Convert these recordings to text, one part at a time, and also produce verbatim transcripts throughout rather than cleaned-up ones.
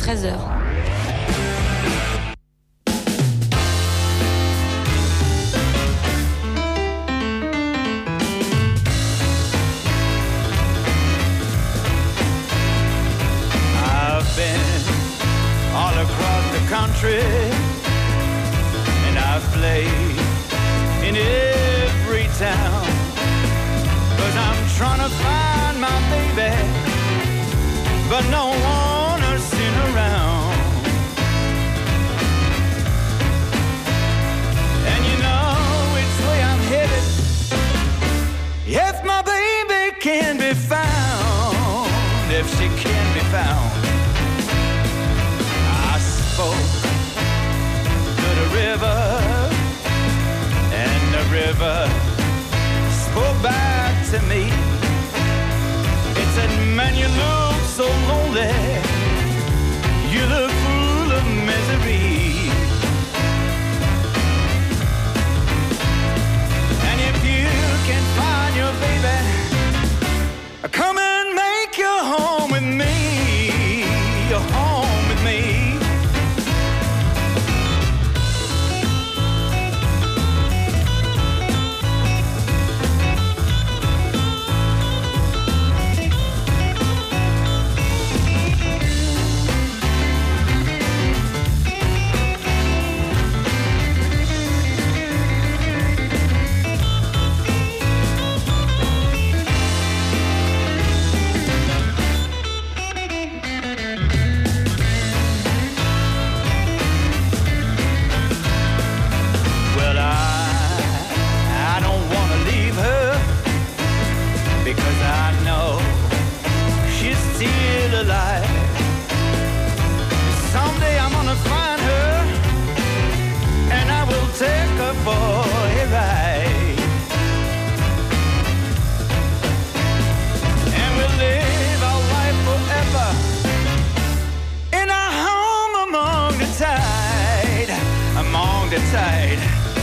treize heures. I've been all across the country and I've played in every town, 'cause I'm trying to find my baby, but no one has seen around. And you know which way I'm headed, if my baby can be found, if she can be found. I spoke to the river, and the river spoke back to me. It said, man, you look so lonely, you look full of misery. And if you can find your baby, come and make your home with me, your home with me. Tide.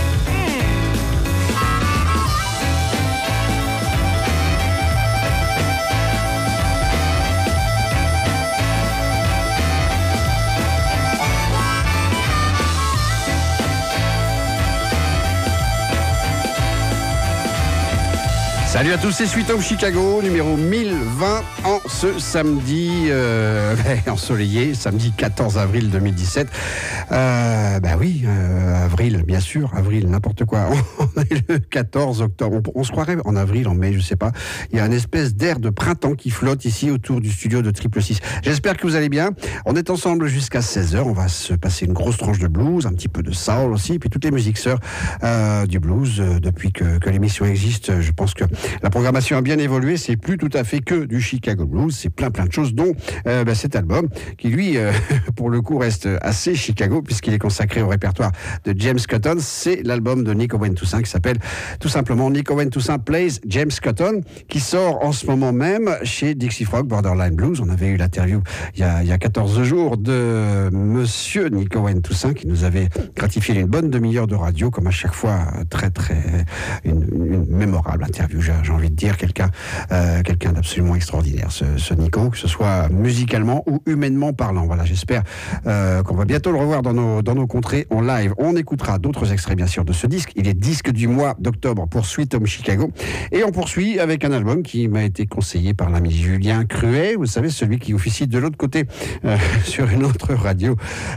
Salut à tous, c'est Sweet Home Chicago, numéro mille vingt en ce samedi euh, ensoleillé, samedi quatorze avril deux mille dix-sept. Euh, bah oui, euh, avril, bien sûr, avril, n'importe quoi. On est le quatorze octobre. On, on se croirait en avril, en mai, je sais pas. Il y a une espèce d'air de printemps qui flotte ici autour du studio de Triple Six. J'espère que vous allez bien. On est ensemble jusqu'à seize heures. On va se passer une grosse tranche de blues, un petit peu de soul aussi, puis toutes les musiques sœurs euh, du blues. Euh, depuis que, que l'émission existe, je pense que la programmation a bien évolué. C'est plus tout à fait que du Chicago blues. C'est plein plein de choses, dont euh, bah, cet album qui lui, euh, pour le coup, reste assez Chicago puisqu'il est consacré au répertoire de James Cotton. C'est l'album de Nick Owen Toussaint qui s'appelle tout simplement Nick Owen Toussaint Plays James Cotton, qui sort en ce moment même chez Dixie Frog Borderline Blues. On avait eu l'interview il y a, il y a quatorze jours de monsieur Nick Owen Toussaint qui nous avait gratifié d'une bonne demi-heure de radio, comme à chaque fois, très très une, une mémorable interview. J'ai, j'ai envie de dire quelqu'un, euh, quelqu'un d'absolument extraordinaire, ce, ce Nico, que ce soit musicalement ou humainement parlant. Voilà, j'espère euh, qu'on va bientôt le revoir dans nos dans nos contrées en live. On écoutera d'autres extraits bien sûr de ce disque. Il est disque du mois d'octobre pour Sweet Home Chicago, et on poursuit avec un album qui m'a été conseillé par l'ami Julien Cruet. Vous savez, celui qui officie de l'autre côté euh, sur une autre radio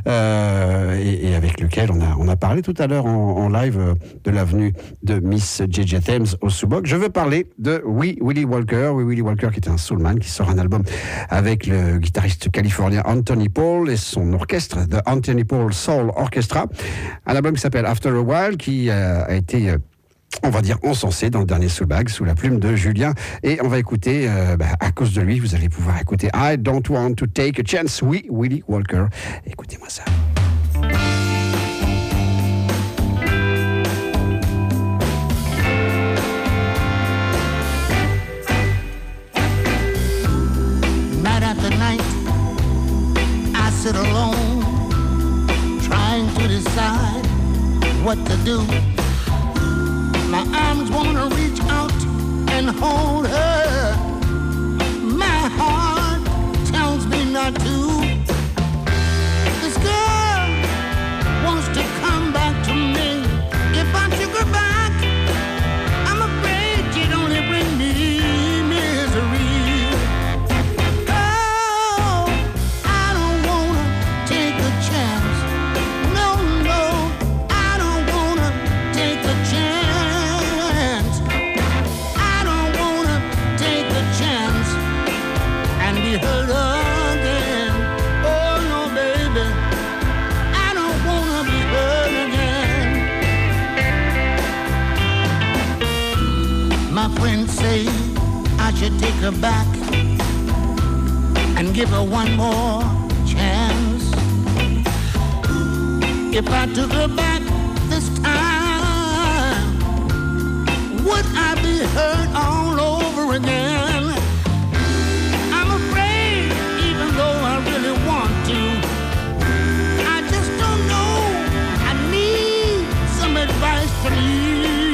euh, et, et avec lequel on a on a parlé tout à l'heure en, en live euh, de l'avenue de Miss J J Thames au Subok. Je veux parler de Wee Willie Walker. Wee Willie Walker qui est un soulman qui sort un album avec le guitariste californien Anthony Paul et son orchestre, The Anthony Paul Soul Orchestra. Un album qui s'appelle After a While, qui euh, a été euh, on va dire encensé dans le dernier Soulbag sous la plume de Julien, et on va écouter euh, bah, à cause de lui vous allez pouvoir écouter I Don't Want to Take a Chance, Wee Willie Walker. Écoutez-moi ça. Night after night I sit alone trying to decide what to do. My arms wanna reach out and hold her. My heart tells me not to. say I should take her back and give her one more chance. If I took her back this time, would I be hurt all over again? I'm afraid, even though I really want to, I just don't know. I need some advice from you.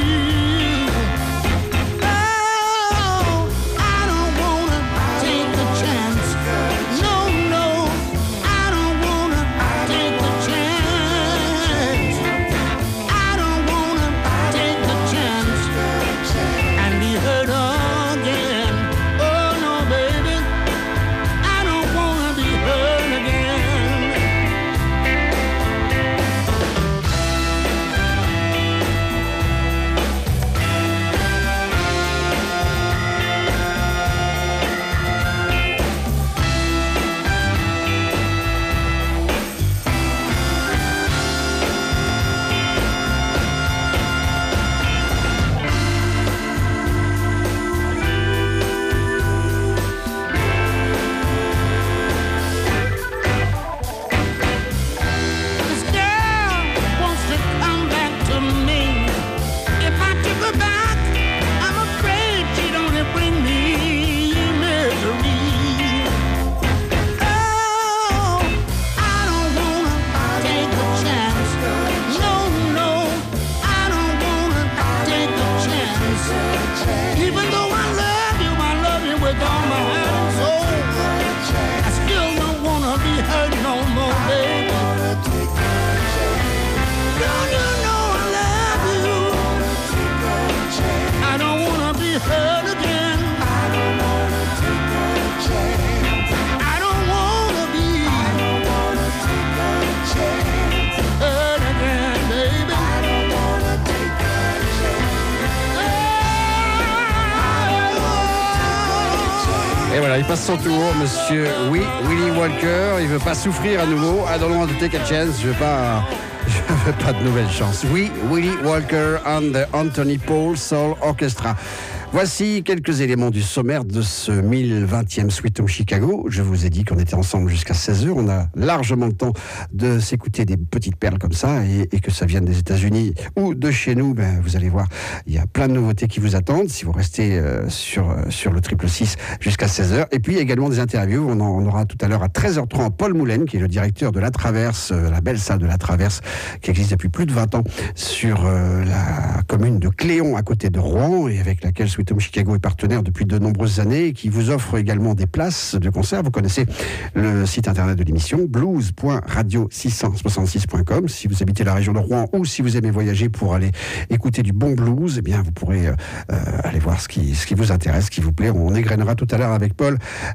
Il passe son tour, monsieur oui, Willie Walker. Il veut pas souffrir à nouveau. I don't want to take a chance. Je veux pas, je veux pas de nouvelles chances. Oui, Willie Walker and the Anthony Paul Soul Orchestra. Voici quelques éléments du sommaire de ce mille vingtième Sweet Home Chicago. Je vous ai dit qu'on était ensemble jusqu'à seize heures. On a largement le temps de s'écouter des petites perles comme ça, et, et que ça vienne des États-Unis ou de chez nous. Ben, vous allez voir, il y a plein de nouveautés qui vous attendent si vous restez euh, sur, sur le triple six jusqu'à seize heures. Et puis également des interviews. On en on aura tout à l'heure à treize heures trente Paul Moulin, qui est le directeur de La Traverse, euh, la belle salle de La Traverse, qui existe depuis plus de vingt ans sur euh, la commune de Cléon, à côté de Rouen, et avec laquelle Sweet Home Chicago est partenaire depuis de nombreuses années, et qui vous offre également des places de concert. Vous connaissez le site internet de l'émission, blues point radio six cent soixante-six point com. Si vous habitez la région de Rouen, ou si vous aimez voyager pour aller écouter du bon blues, eh bien vous pourrez euh, aller voir ce qui, ce qui vous intéresse, ce qui vous plaît. On égrènera tout à l'heure avec Paul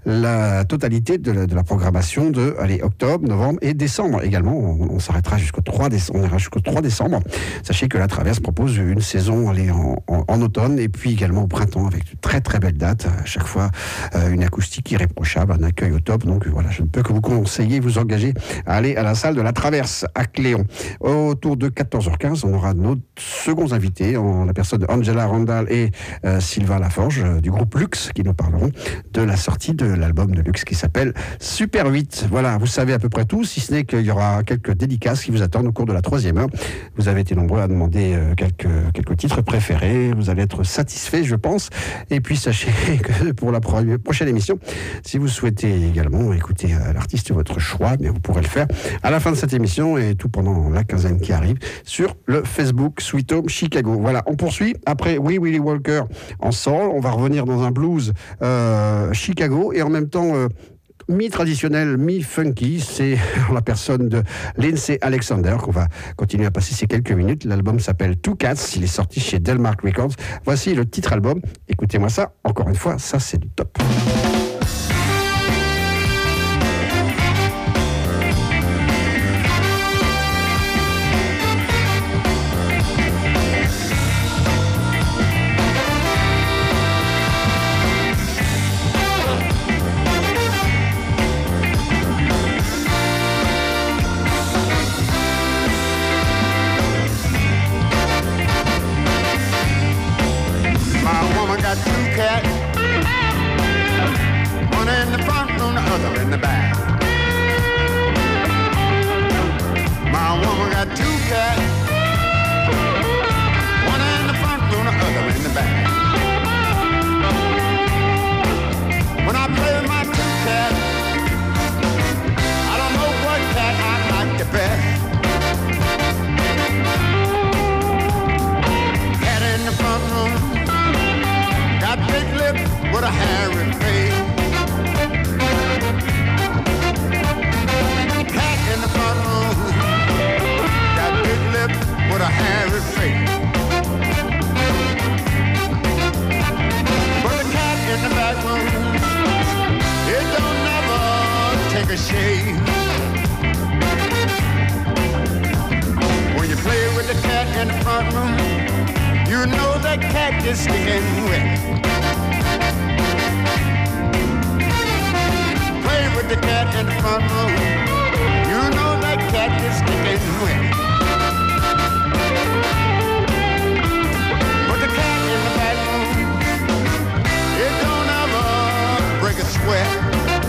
la totalité de la, de la programmation de allez, octobre, novembre et décembre également. On, on s'arrêtera jusqu'au trois décembre. On ira jusqu'au trois décembre. Sachez que La Traverse propose une saison allez, en, en, en automne, et puis également au printemps, avec de très très belles dates. À chaque fois, euh, une acoustique irréprochable, un accueil au top. Donc voilà, je ne peux que vous conseiller, vous engager à aller à la salle de La Traverse à Cléon. Autour de quatorze heures quinze, on aura nos seconds invités, en la personne de Angela Randall et euh, Sylvain Laforge euh, du groupe Luxe, qui nous parleront de la sortie de l'album de Luxe qui s'appelle Super huit. Voilà, vous savez à peu près tout, si ce n'est qu'il y aura quelques dédicaces qui vous attendent au cours de la troisième heure. Vous avez été nombreux à demander euh, quelques, quelques titres préférés. Vous allez être satisfaits, je pense. Et puis sachez que pour la pro- prochaine émission, si vous souhaitez également écouter euh, l'artiste de votre choix, eh bien vous pourrez le faire à la fin de cette émission et tout pendant la quinzaine qui arrive sur le Facebook Sweet Home Chicago. Voilà, on poursuit. Après Oui Willie Walker en soul, on va revenir dans un blues euh, Chicago, et en même temps euh, mi-traditionnel, mi-funky. C'est la personne de Lindsay Alexander qu'on va continuer à passer ces quelques minutes. L'album s'appelle Two Cats. Il est sorti chez Delmark Records. Voici le titre album. Écoutez-moi ça. Encore une fois, ça c'est du top. Got two cats, cat is sticking wet. Play with the cat in the front room. You know that cat is sticking wet. But the cat in the back room, it don't ever break a sweat.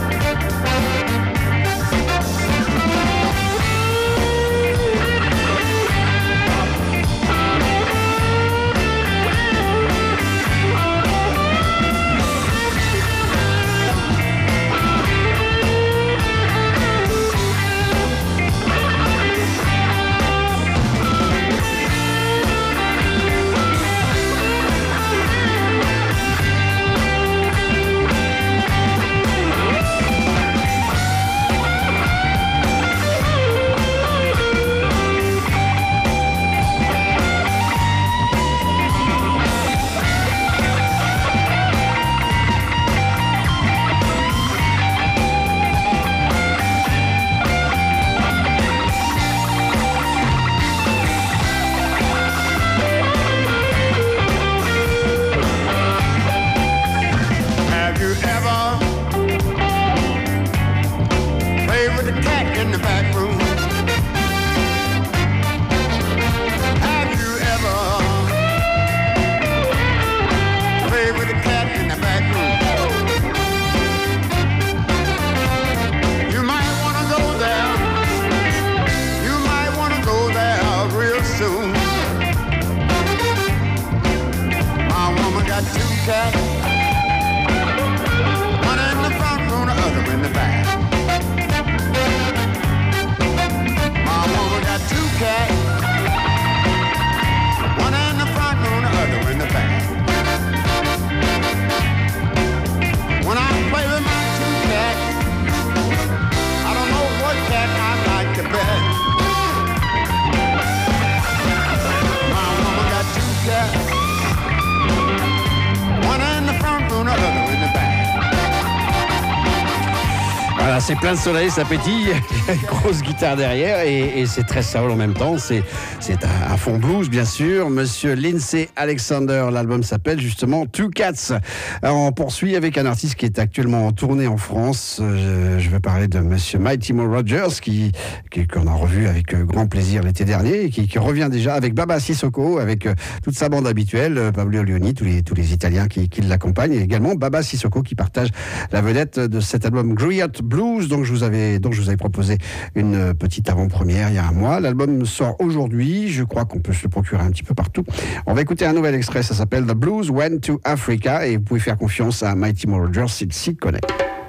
C'est plein de soleil, ça pétille, il y a une grosse guitare derrière et, et c'est très soul en même temps. C'est, c'est à, à fond blues, bien sûr. Monsieur Lindsay Alexander, l'album s'appelle justement Two Cats. Alors, on poursuit avec un artiste qui est actuellement en tournée en France. Je, je veux parler de Monsieur Mighty Mo Rogers, qui, qui, qu'on a revu avec grand plaisir l'été dernier et qui, qui revient déjà avec Baba Sissoko, avec toute sa bande habituelle, Pablo Leoni, tous les, tous les Italiens qui, qui l'accompagnent, et également Baba Sissoko qui partage la vedette de cet album Griot Blues. Donc je vous avais, donc je vous avais proposé une petite avant-première il y a un mois. L'album sort aujourd'hui. Je crois qu'on peut se le procurer un petit peu partout. On va écouter un nouvel extrait. Ça s'appelle The Blues Went to Africa et vous pouvez faire confiance à Mighty Mo Rogers s'il s'y connaît.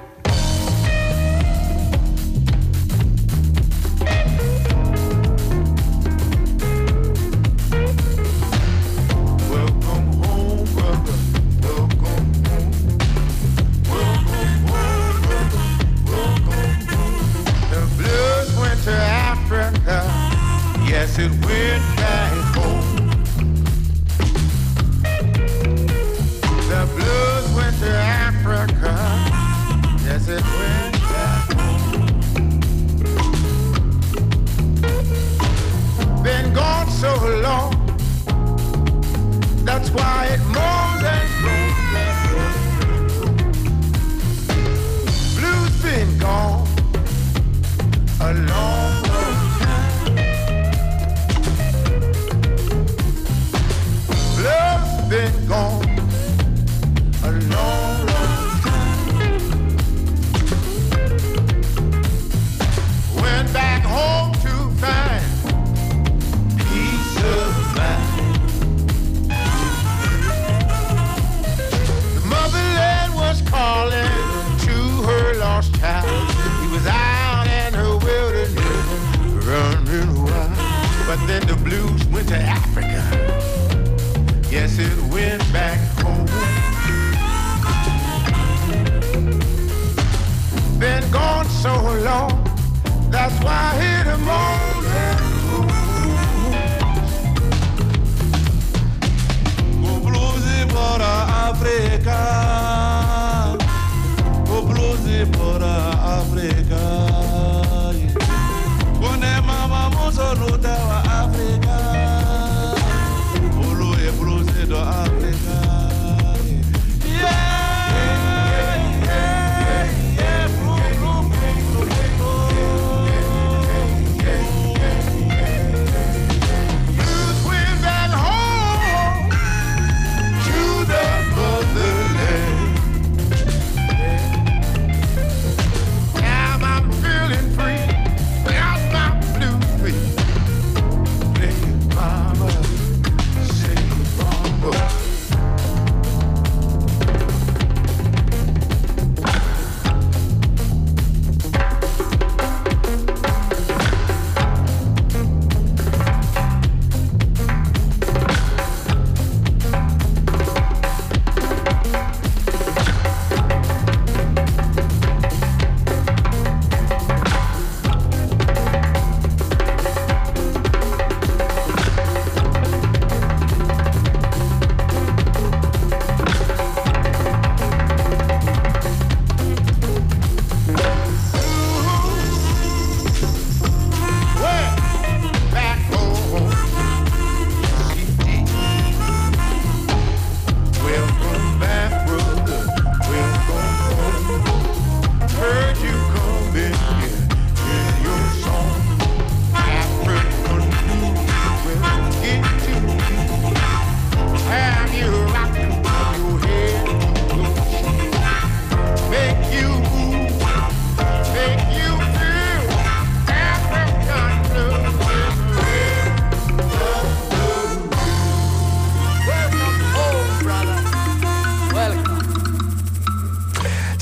It went back home. The blues went to Africa. Yes, it went back home. Been gone so long. That's why it moans and groans. Blues been gone a long, long time. Love's been gone a long, long time. Went back home to find peace of mind. The motherland was calling to her lost child. He was out in her wilderness, running wild. But then the blues went to Africa. Yes, it went back home. Been gone so long, that's why I hit him on that Go bluesy para Africa. Go bluesy para Africa. Go ne mama mozo luta wa Africa. Do Africa.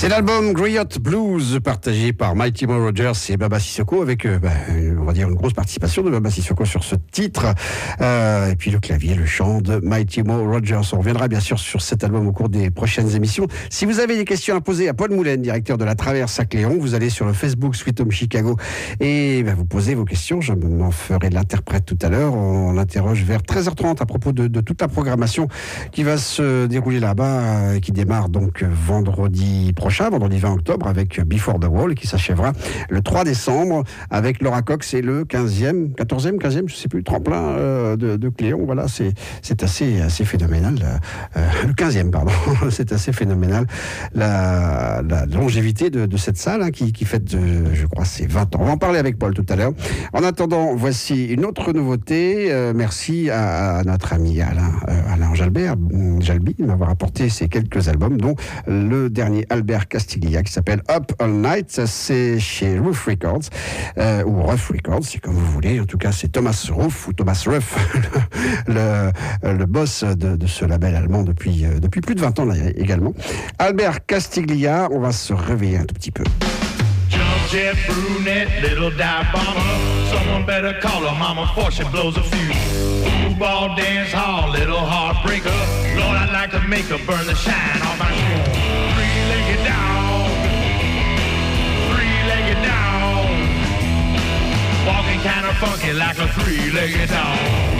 C'est l'album Griot Blues partagé par Mighty Mo Rogers et Baba Sissoko avec, euh, bah, on va dire, une grosse participation de Baba Sissoko sur ce titre. Euh, et puis le clavier, le chant de Mighty Mo Rogers. On reviendra bien sûr sur cet album au cours des prochaines émissions. Si vous avez des questions à poser à Paul Moulin, directeur de la Traverse à Cléon, vous allez sur le Facebook Sweet Home Chicago et bah, vous posez vos questions. Je m'en ferai l'interprète tout à l'heure. On interroge vers treize heures trente à propos de, de toute la programmation qui va se dérouler là-bas et qui démarre donc vendredi prochain. prochain, vendredi vingt octobre, avec Before the Wall, qui s'achèvera le trois décembre avec Laura Cox et le quinzième, quatorzième, quinzième, je ne sais plus, tremplin euh, de, de Cléon. Voilà, c'est, c'est assez, assez phénoménal. Euh, le quinzième, pardon. C'est assez phénoménal. La, la longévité de, de cette salle, hein, qui, qui fête, euh, je crois, c'est vingt ans. On va en parler avec Paul tout à l'heure. En attendant, voici une autre nouveauté. Euh, merci à, à notre ami Alain, euh, Alain Jalbert, Jalbi, de m'avoir apporté ces quelques albums, dont le dernier Albert Castiglia qui s'appelle Up All Night. Ça, c'est chez Roof Records, euh, ou Ruff Records, c'est comme vous voulez. En tout cas, c'est Thomas Ruff ou Thomas Ruff, le, le, le boss de, de ce label allemand depuis, euh, depuis plus de vingt ans là, également. Albert Castiglia, on va se réveiller un tout petit peu. Jet brunette, little dive bomber. Someone better call her mama before she blows a fuse. Football dance hall, little heartbreaker. Lord, I'd like to make her burn the shine off my shoes. Three-legged dog, three-legged dog, walking kinda funky like a three-legged dog.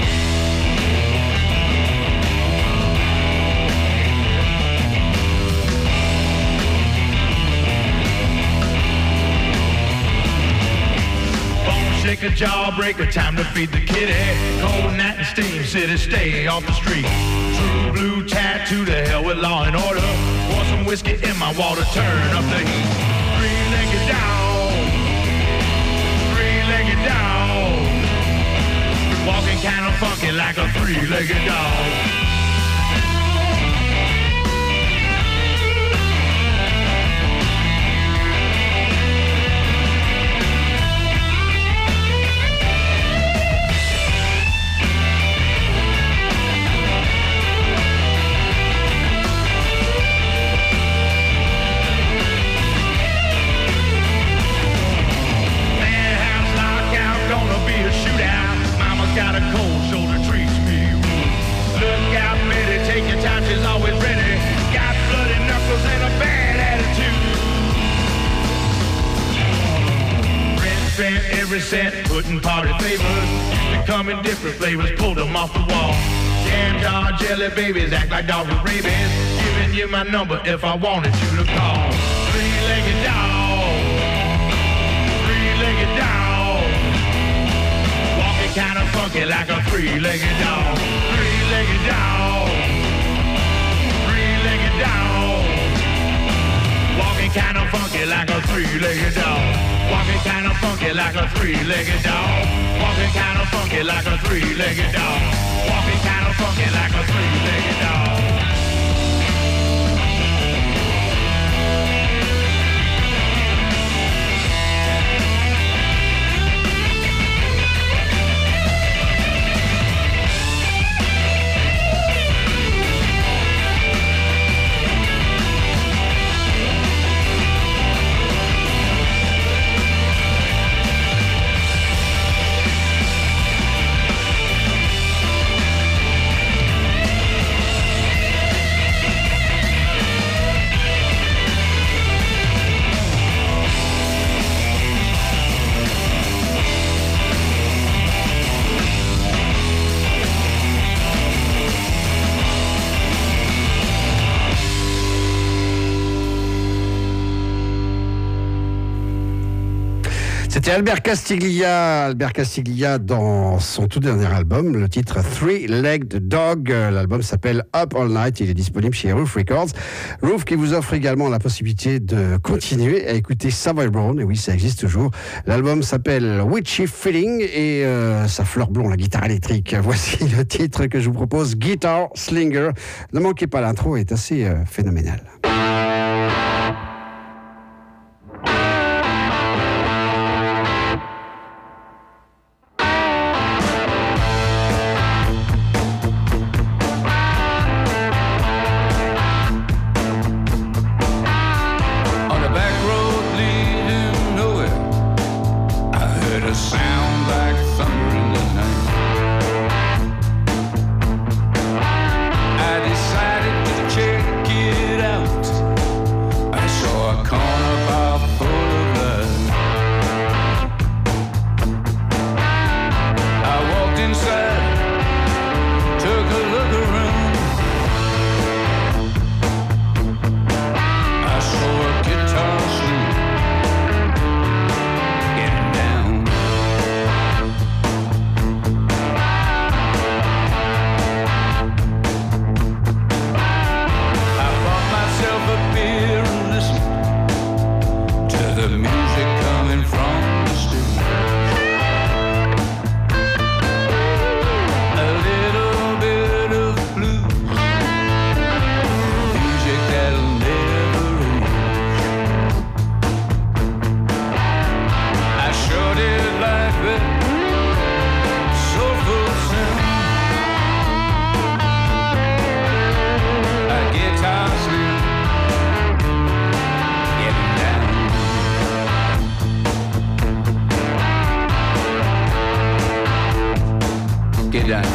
Shake a jawbreaker, time to feed the kitty. Cold night and steam city, stay off the street. True blue tattoo, to hell with law and order. Want some whiskey in my water, turn up the heat. Three-legged dog, three-legged dog, walking kinda funky like a three-legged dog. Got a cold shoulder, treats me rude. Look out, Betty, take your time, she's always ready. Got bloody knuckles and a bad attitude. Rent spent every cent, putting party favors. Becoming different flavors, pulled them off the wall. Jam jar jelly babies, act like dogs with rabies. Giving you my number if I wanted you to call. Three-legged dog, three-legged dog, kinda funky like a three-legged dog. Three-legged dog, three-legged dog, walking kinda funky like a three-legged dog. Walking kinda funky like a three-legged dog. Walking kinda funky like a three-legged dog. Walking kinda funky like a three-legged dog. C'était Albert Castiglia, Albert Castiglia dans son tout dernier album, le titre Three-Legged Dog. L'album s'appelle Up All Night, il est disponible chez Roof Records. Roof qui vous offre également la possibilité de continuer à écouter Savoy Brown, et oui, ça existe toujours. L'album s'appelle Witchy Feeling et euh, ça fleure blond, la guitare électrique. Voici le titre que je vous propose, Guitar Slinger. Ne manquez pas, l'intro est assez euh, phénoménale. you done?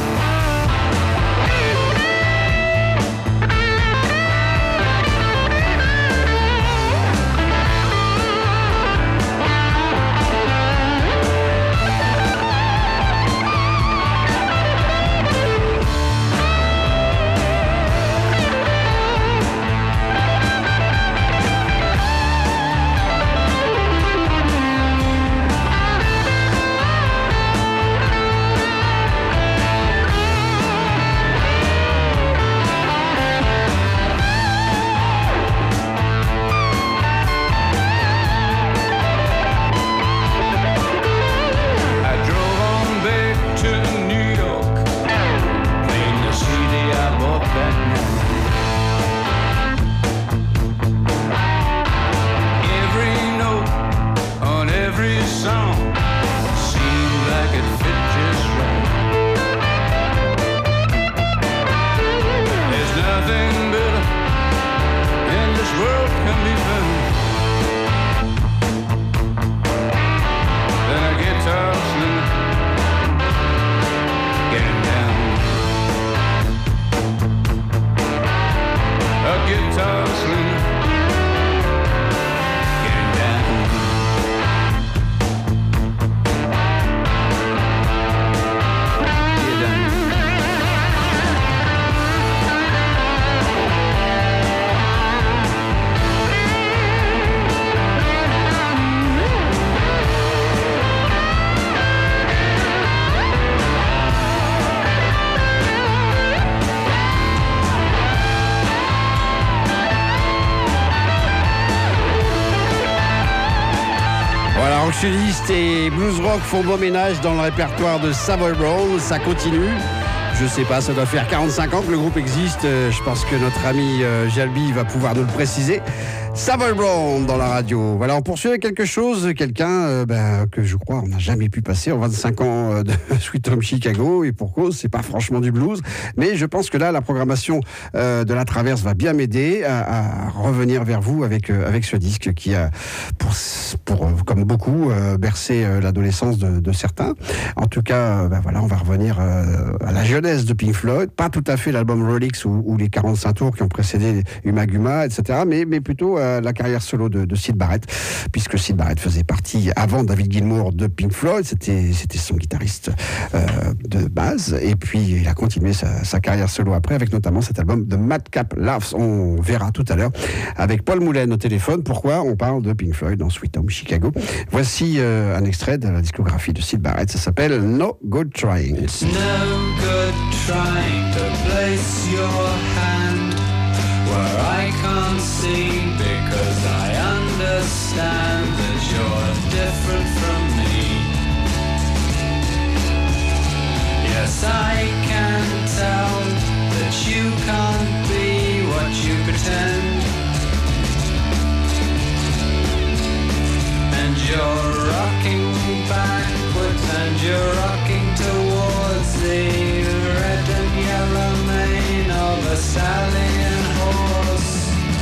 Functioniste et blues rock font beau ménage dans le répertoire de Savoy Brown. Ça continue. Je sais pas, ça doit faire quarante-cinq ans que le groupe existe. Je pense que notre ami Jalbi va pouvoir nous le préciser. Savoy Brown dans la radio. Voilà, on poursuit avec quelque chose, quelqu'un euh, ben, que je crois on n'a jamais pu passer en vingt-cinq ans de Sweet Home Chicago, et pour cause, c'est pas franchement du blues, mais je pense que là, la programmation euh, de la Traverse va bien m'aider à, à revenir vers vous avec euh, avec ce disque qui a, pour, pour euh, comme beaucoup, euh, bercé euh, l'adolescence de, de certains. En tout cas, euh, ben voilà, on va revenir euh, à la jeunesse de Pink Floyd, pas tout à fait l'album Rolex ou, ou les quarante-cinq tours qui ont précédé Uma Guma, et cetera, mais mais plutôt la carrière solo de, de Syd Barrett, puisque Syd Barrett faisait partie, avant David Gilmour, de Pink Floyd. C'était, c'était son guitariste euh, de base, et puis il a continué sa, sa carrière solo après, avec notamment cet album de Madcap Laughs. On verra tout à l'heure avec Paul Moulin au téléphone pourquoi on parle de Pink Floyd dans Sweet Home Chicago. Voici euh, un extrait de la discographie de Syd Barrett, ça s'appelle No Good Trying. It's no good trying to place your hand where I can't see, because I understand that you're different from me. Yes, I can tell that you can't be what you pretend, and you're rocking backwards and you're rocking towards the red and yellow mane of a stallion horse.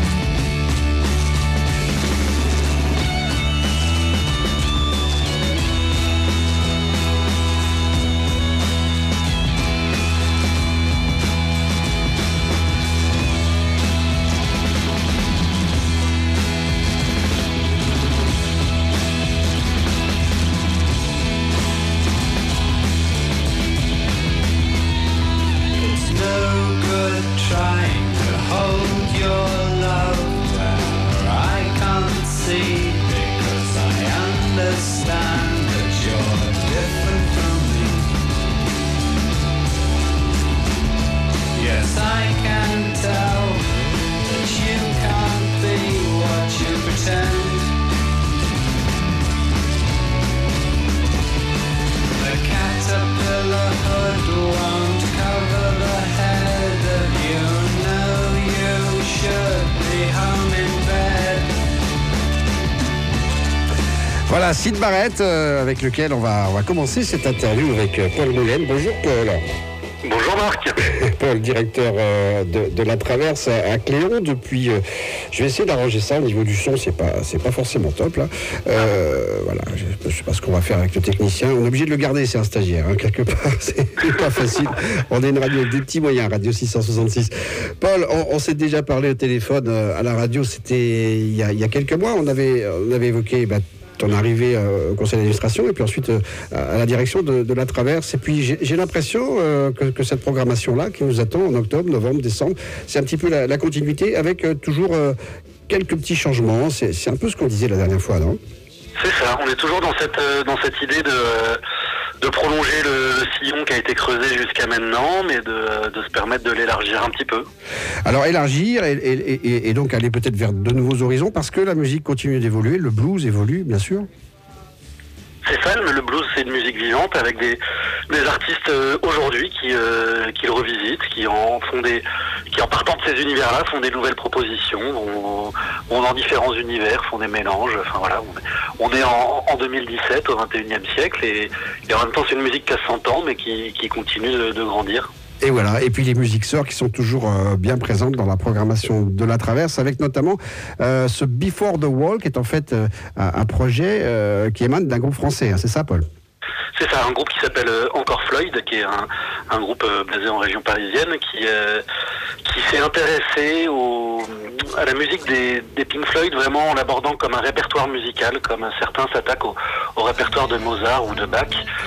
Trying to hold your love where I can't see, because I understand that you're different from me. Yes, I can tell that you can't be what you pretend. The caterpillar hood won't cover the head of you. Know you should be home in bed. Voilà, Syd Barrett, euh, avec lequel on va, on va commencer cette interview avec euh, Paul Moulin. Bonjour Paul. Bonjour Marc. Paul, directeur euh, de, de La Traverse à, à Cléon depuis... Euh, je vais essayer d'arranger ça au niveau du son, c'est pas, c'est pas forcément top là. Euh, voilà, je ne sais pas ce qu'on va faire avec le technicien. On est obligé de le garder, c'est un stagiaire, hein, quelque part. C'est pas facile. On est une radio avec des petits moyens, Radio six cent soixante-six. Paul, on, on s'est déjà parlé au téléphone euh, à la radio, c'était il y, a, il y a quelques mois. On avait, on avait évoqué... Bah, ton arrivée euh, au conseil d'administration et puis ensuite euh, à la direction de, de La Traverse. Et puis j'ai, j'ai l'impression euh, que, que cette programmation-là qui nous attend en octobre, novembre, décembre, c'est un petit peu la, la continuité avec euh, toujours euh, quelques petits changements. C'est, c'est un peu ce qu'on disait la dernière fois, non ? C'est ça, on est toujours dans cette, euh, dans cette idée de, euh, de prolonger le, le sillon qui a été creusé jusqu'à maintenant, mais de, de se permettre de l'élargir un petit peu. Alors élargir et, et, et, et donc aller peut-être vers de nouveaux horizons, parce que la musique continue d'évoluer, le blues évolue bien sûr. C'est ça, le blues c'est une musique vivante avec des, des artistes euh, aujourd'hui qui, euh, qui le revisitent, qui en font des, qui en partant de ces univers-là font des nouvelles propositions, vont, vont dans différents univers, font des mélanges. Enfin voilà, on, on est en, en deux mille dix-sept au vingt et unième siècle et, et en même temps c'est une musique qui a cent ans mais qui, qui continue de, de grandir. Et voilà, et puis les musiques sœurs qui sont toujours euh, bien présentes dans la programmation de La Traverse, avec notamment euh, ce Before the Wall, qui est en fait euh, un projet euh, qui émane d'un groupe français, hein, c'est ça Paul ? C'est ça, un groupe qui s'appelle euh, Encore Floyd, qui est un, un groupe euh, basé en région parisienne, qui, euh, qui s'est intéressé au, à la musique des, des Pink Floyd, vraiment en l'abordant comme un répertoire musical, comme certains s'attaquent au, au répertoire de Mozart ou de Bach.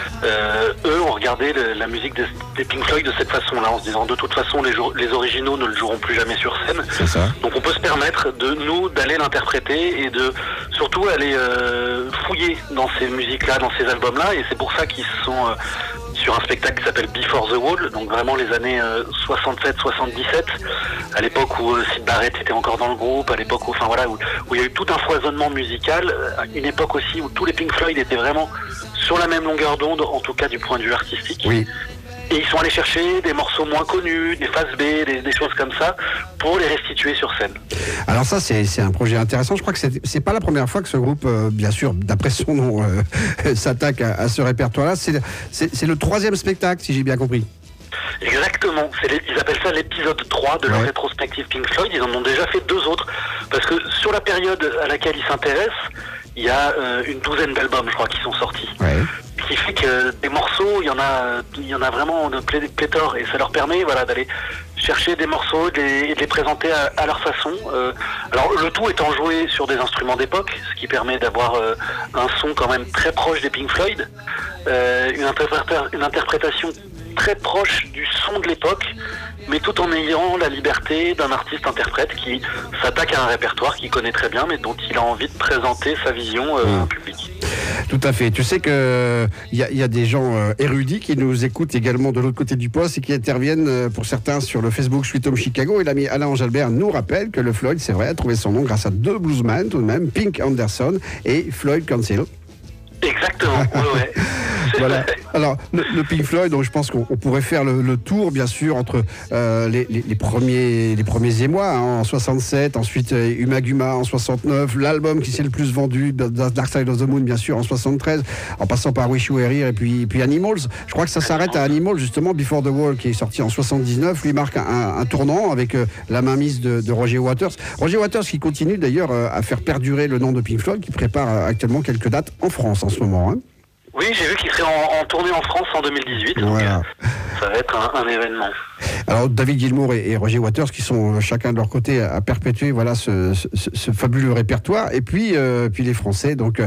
Euh, eux ont regardé le, la musique des, des Pink Floyd de cette façon-là, en se disant de toute façon les, jou- les originaux ne le joueront plus jamais sur scène. C'est ça. Donc on peut se permettre de nous d'aller l'interpréter et de surtout aller euh, fouiller dans ces musiques-là, dans ces albums-là, et c'est pour ça qu'ils sont euh, sur un spectacle qui s'appelle Before the Wall, donc vraiment les années euh, soixante-sept soixante-dix-sept, à l'époque où euh, Syd Barrett était encore dans le groupe, à l'époque où, enfin voilà, où, où il y a eu tout un foisonnement musical, euh, une époque aussi où tous les Pink Floyd étaient vraiment sur la même longueur d'onde, en tout cas du point de vue artistique. Oui. Et ils sont allés chercher des morceaux moins connus, des phases B, des, des choses comme ça, pour les restituer sur scène. Alors ça, c'est, c'est un projet intéressant. Je crois que c'est, c'est pas la première fois que ce groupe, euh, bien sûr, d'après son nom, euh, s'attaque à, à ce répertoire-là. C'est, c'est, c'est le troisième spectacle, si j'ai bien compris. Exactement, c'est les, ils appellent ça l'épisode trois de leur ouais. rétrospective Pink Floyd. Ils en ont déjà fait deux autres, parce que sur la période à laquelle ils s'intéressent, il y a euh, une douzaine d'albums, je crois, qui sont sortis. Ouais. Ce qui fait que des morceaux, il y en a, il y en a vraiment de plé- pléthore, et ça leur permet, voilà, d'aller chercher des morceaux et de les, et de les présenter à, à leur façon. Euh, alors le tout étant joué sur des instruments d'époque, ce qui permet d'avoir euh, un son quand même très proche des Pink Floyd, euh, une, interpréta- une interprétation très proche du son de l'époque, mais tout en ayant la liberté d'un artiste-interprète qui s'attaque à un répertoire qu'il connaît très bien, mais dont il a envie de présenter sa vision euh, mmh. au public. Tout à fait. Tu sais qu'il y, y a des gens euh, érudits qui nous écoutent également de l'autre côté du poste et qui interviennent euh, pour certains sur le Facebook Sweet Home Chicago. Et l'ami Alain Angelbert nous rappelle que le Floyd, c'est vrai, a trouvé son nom grâce à deux bluesmen tout de même, Pink Anderson et Floyd Council. Exactement, ouais, ouais. Voilà. Alors, le, le Pink Floyd, donc je pense qu'on on pourrait faire le, le tour, bien sûr, entre euh, les, les, les premiers, les premiers émois hein, en soixante-sept, ensuite euh, Umaguma en soixante-neuf, l'album qui s'est le plus vendu, Dark Side of the Moon, bien sûr, en soixante-treize, en passant par Wish You Were Here et puis, puis Animals. Je crois que ça s'arrête à Animals, justement, Before the Wall, qui est sorti en soixante-dix-neuf, lui marque un, un tournant avec euh, la mainmise de, de Roger Waters. Roger Waters qui continue d'ailleurs euh, à faire perdurer le nom de Pink Floyd, qui prépare euh, actuellement quelques dates en France en ce moment. Hein. Oui, j'ai vu qu'il serait en, en tournée en France en deux mille dix-huit, donc voilà. euh, ça va être un, un événement. Alors David Gilmour et, et Roger Waters qui sont euh, chacun de leur côté à, à perpétuer voilà ce, ce, ce fabuleux répertoire, et puis euh, puis les Français, donc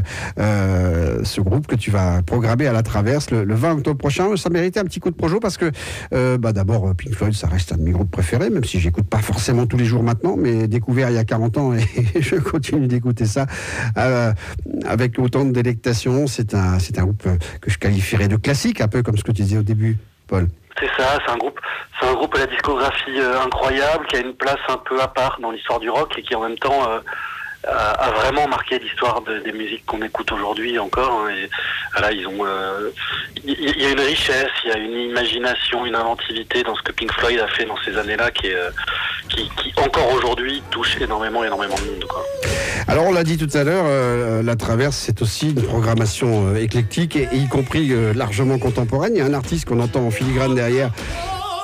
euh, ce groupe que tu vas programmer à La Traverse le, le vingt octobre prochain. Ça méritait un petit coup de projo parce que euh, bah d'abord Pink Floyd, ça reste un de mes groupes préférés, même si j'écoute pas forcément tous les jours maintenant, mais découvert il y a quarante ans et je continue d'écouter ça euh, avec autant de délectation. C'est un c'est un groupe que je qualifierais de classique, un peu comme ce que tu disais au début, Paul. C'est ça, c'est un groupe, c'est un groupe à la discographie euh, incroyable, qui a une place un peu à part dans l'histoire du rock et qui en même temps euh, a, a vraiment marqué l'histoire de, des musiques qu'on écoute aujourd'hui encore. Hein, et voilà, ils ont, il euh, y, y a une richesse, il y a une imagination, une inventivité dans ce que Pink Floyd a fait dans ces années-là, qui est, euh, qui, qui encore aujourd'hui touche énormément, énormément de monde, quoi. Alors on l'a dit tout à l'heure, euh, La Traverse c'est aussi une programmation euh, éclectique et, et y compris euh, largement contemporaine. Il y a un artiste qu'on entend en filigrane derrière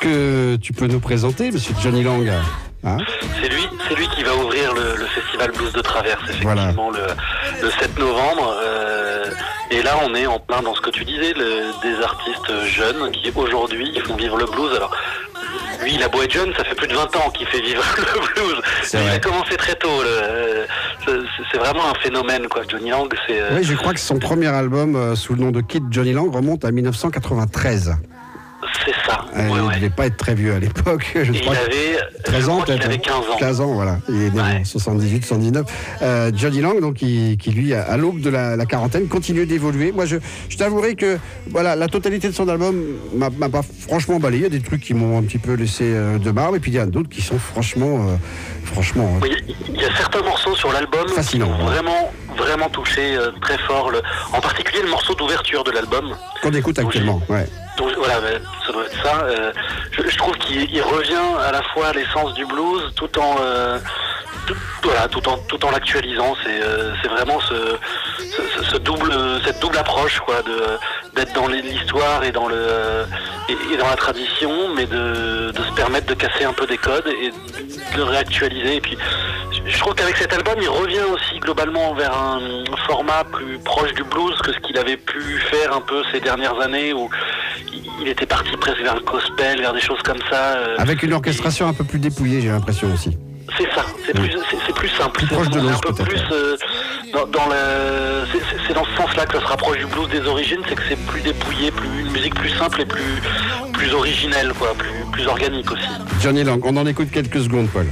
que tu peux nous présenter, monsieur Johnny Lang? Hein? C'est lui, c'est lui qui va ouvrir le, le festival Blues de Traverse, effectivement, voilà. le, le sept novembre. Euh, et là, on est en plein dans ce que tu disais, le, des artistes jeunes qui aujourd'hui font vivre le blues. Alors, lui, il a beau être jeune, ça fait plus de vingt ans qu'il fait vivre le blues. Il a commencé très tôt. Le, c'est, c'est vraiment un phénomène, quoi. Johnny Lang, c'est. Oui, je crois que son premier album euh, sous le nom de Kid Johnny Lang remonte à dix-neuf cent quatre-vingt-treize. C'est ça. Euh, ouais, il ne ouais. devait pas être très vieux à l'époque. Je il crois avait treize ans, peut-être. Il avait quinze ans. quinze ans, voilà. Il est né ouais. en soixante-dix-huit soixante-dix-neuf. Euh, Johnny Lang, donc, qui, qui lui, à l'aube de la, la quarantaine, continue d'évoluer. Moi, je, je t'avouerai que voilà, la totalité de son album m'a, m'a pas franchement balayé. Il y a des trucs qui m'ont un petit peu laissé euh, de marbre, et puis il y a d'autres qui sont franchement. Euh, franchement oui, il y a certains morceaux sur l'album fascinant, qui m'ont ouais. vraiment, vraiment touché euh, très fort. Le, en particulier le morceau d'ouverture de l'album. Qu'on écoute actuellement, ouais. Donc voilà, ça doit être ça. Euh, je, je trouve qu'il il revient à la fois à l'essence du blues, tout en euh, tout, voilà, tout en tout en l'actualisant. C'est euh, c'est vraiment ce, ce, ce double cette double approche, quoi, de d'être dans l'histoire et dans le et, et dans la tradition, mais de de se permettre de casser un peu des codes et de le réactualiser. Et puis je trouve qu'avec cet album, il revient aussi globalement vers un format plus proche du blues que ce qu'il avait pu faire un peu ces dernières années, où il était parti presque vers le gospel, vers des choses comme ça. Euh, Avec une orchestration et... un peu plus dépouillée, j'ai l'impression aussi. C'est ça, c'est, oui. plus, c'est, c'est plus simple. Plus c'est proche de l'os, un peu peut-être. Plus, euh, dans, dans le, c'est, c'est dans ce sens-là que ça se rapproche du blues des origines, c'est que c'est plus dépouillé, plus, une musique plus simple et plus, plus originelle, quoi, plus, plus organique aussi. Johnny Lang, on en écoute quelques secondes, Paul.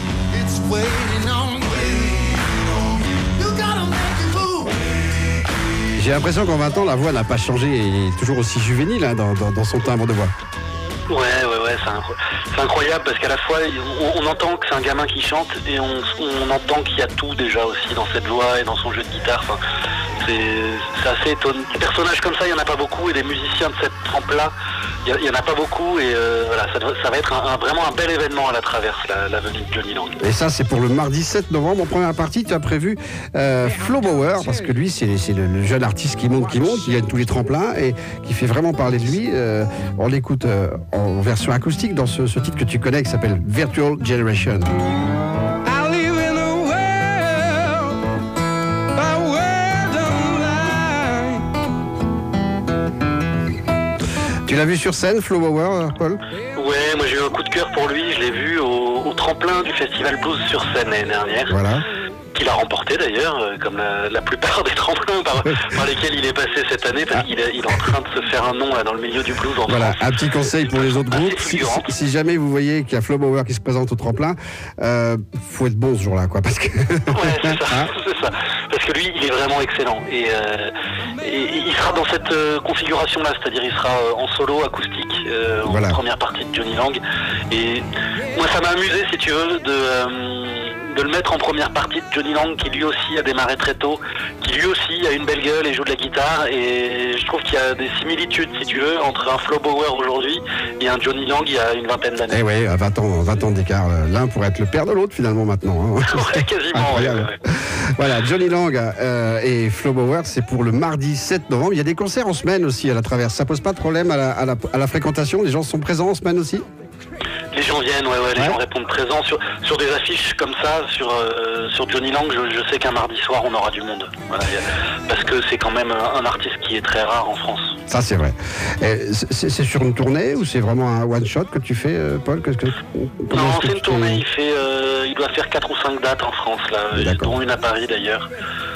J'ai l'impression qu'en vingt ans, la voix n'a pas changé et est toujours aussi juvénile hein, dans, dans, dans son timbre de voix. Ouais, ouais, ouais, c'est, incro- c'est incroyable parce qu'à la fois, on, on entend que c'est un gamin qui chante et on, on entend qu'il y a tout déjà aussi dans cette voix et dans son jeu de guitare. Enfin, c'est, c'est assez étonnant. Des personnages comme ça, il n'y en a pas beaucoup et des musiciens de cette trempe-là, il n'y en a pas beaucoup et euh, voilà, ça, ça va être un, un, vraiment un bel événement à la Traverse, la, la venue de Johnny Lang. Et ça, c'est pour le mardi sept novembre. En première partie, tu as prévu euh, Flo Bauer, parce que lui, c'est, c'est le, le jeune artiste qui monte, qui monte, qui gagne tous les tremplins et qui fait vraiment parler de lui. Euh, on l'écoute euh, en version acoustique dans ce, ce titre que tu connais qui s'appelle Virtual Generation. Tu l'as vu sur scène, Flo Bauer, Paul ? Ouais, moi j'ai eu un coup de cœur pour lui. Je l'ai vu au, au tremplin du Festival Blues sur scène l'année dernière. Voilà. Qu'il a remporté d'ailleurs, euh, comme la, la plupart des tremplins par, par lesquels il est passé cette année, parce ah. qu'il est, il est en train de se faire un nom là, dans le milieu du blues en voilà, France. Un petit conseil pour les autres groupes. Si, si, si jamais vous voyez qu'il y a Flo Bauer qui se présente au tremplin, euh, faut être bon ce jour-là, quoi, parce que. Ouais, c'est ça, hein c'est ça. Parce que lui, il est vraiment excellent. Et, euh, et, et il sera dans cette euh, configuration-là, c'est-à-dire il sera euh, en solo acoustique, euh, voilà. en première partie de Johnny Lang. Et moi, ça m'a amusé, si tu veux, de. Euh, de le mettre en première partie de Johnny Lang, qui lui aussi a démarré très tôt, qui lui aussi a une belle gueule et joue de la guitare, et je trouve qu'il y a des similitudes, si tu veux, entre un Flo Bauer aujourd'hui et un Johnny Lang il y a une vingtaine d'années. Eh oui, à vingt ans, vingt ans d'écart, l'un pourrait être le père de l'autre finalement maintenant. Hein. Ouais, quasiment. Ouais, ouais. Voilà, Johnny Lang euh, et Flo Bauer, c'est pour le mardi sept novembre. Il y a des concerts en semaine aussi à la Traverse. Ça pose pas de problème à la, à la, à la fréquentation? Les gens sont présents en semaine aussi? Les gens viennent, ouais, ouais, les ouais. gens répondent présents sur, sur des affiches comme ça, sur, euh, sur Johnny Lang. Je, je sais qu'un mardi soir, on aura du monde. Voilà, a, parce que c'est quand même un, un artiste qui est très rare en France. Ça, c'est vrai. Et c'est, c'est sur une tournée ou c'est vraiment un one-shot que tu fais, Paul? que, que, Non, c'est une tournée. Il, fait, euh, il doit faire quatre ou cinq dates en France, là, dont une à Paris d'ailleurs.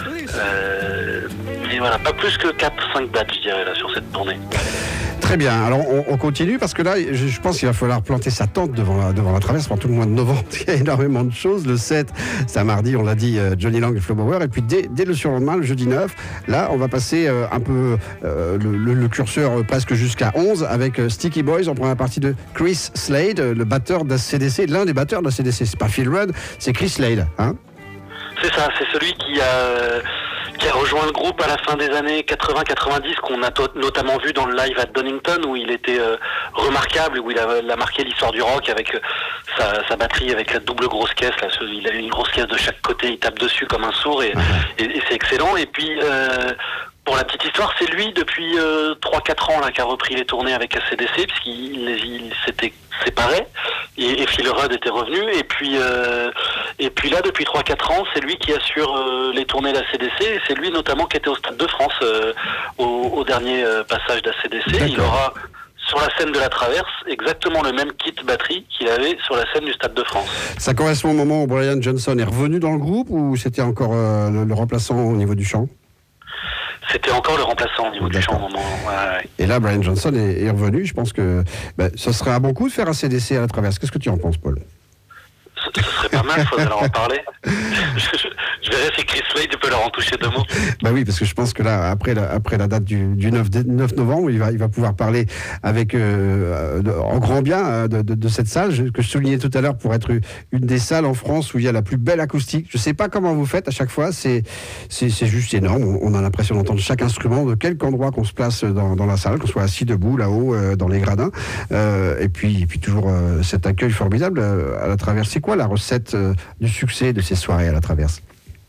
Euh, et voilà, pas plus que quatre cinq dates, je dirais, là, sur cette tournée. Très bien, alors on, on continue parce que là, je, je pense qu'il va falloir planter sa tente devant la, devant la Traverse pendant tout le mois de novembre. Il y a énormément de choses. Le sept, c'est un mardi, on l'a dit, euh, Johnny Lang et Flo Bauer. Et puis dès, dès le surlendemain, le jeudi neuf, là, on va passer euh, un peu euh, le, le, le curseur euh, presque jusqu'à onze avec euh, Sticky Boys en première partie de Chris Slade, euh, le batteur d'A C D C, l'un des batteurs d'A C D C. C'est pas Phil Rudd, c'est Chris Slade. Hein c'est ça, c'est celui qui a... Euh... qui a rejoint le groupe à la fin des années quatre-vingts quatre-vingt-dix, qu'on a to- notamment vu dans le live à Donington, où il était euh, remarquable, où il a, il a marqué l'histoire du rock avec euh, sa, sa batterie, avec la double grosse caisse. Là, il a une grosse caisse de chaque côté, il tape dessus comme un sourd, et, et, et c'est excellent. Et puis, euh, Pour la petite histoire, c'est lui depuis euh, trois quatre ans là, qui a repris les tournées avec A C D C, puisqu'il il s'était séparé, et, et Phil Rudd était revenu, et puis euh, et puis là, depuis trois quatre ans, c'est lui qui assure euh, les tournées d'A C D C, et c'est lui notamment qui était au Stade de France euh, au, au dernier euh, passage d'A C D C. Il aura sur la scène de la Traverse exactement le même kit batterie qu'il avait sur la scène du Stade de France. Ça correspond au moment où Brian Johnson est revenu dans le groupe, ou c'était encore euh, le, le remplaçant au niveau du chant? C'était encore le remplaçant au niveau D'accord. du chant au moment. Ouais, ouais. Et là, Brian Johnson est, est revenu. Je pense que ben, ce serait un bon coup de faire un C D C à la Traverse. Qu'est-ce que tu en penses, Paul? Ce, ce serait pas mal, il faudrait leur en parler. je, je, je verrai si Chris Slade peut leur en toucher deux mots. Bah oui, parce que je pense que là, après la, après la date du, du neuf novembre, il va, il va pouvoir parler avec, euh, de, en grand bien de, de, de cette salle, je, que je soulignais tout à l'heure pour être une des salles en France où il y a la plus belle acoustique. Je sais pas comment vous faites à chaque fois, c'est, c'est, c'est juste énorme. On, on a l'impression d'entendre chaque instrument, de quelque endroit qu'on se place dans, dans la salle, qu'on soit assis debout, là-haut, euh, dans les gradins. Euh, et, puis, et puis toujours euh, cet accueil formidable euh, à la Traverse. C'est quoi la recette euh, du succès de ces soirées à la Traverse?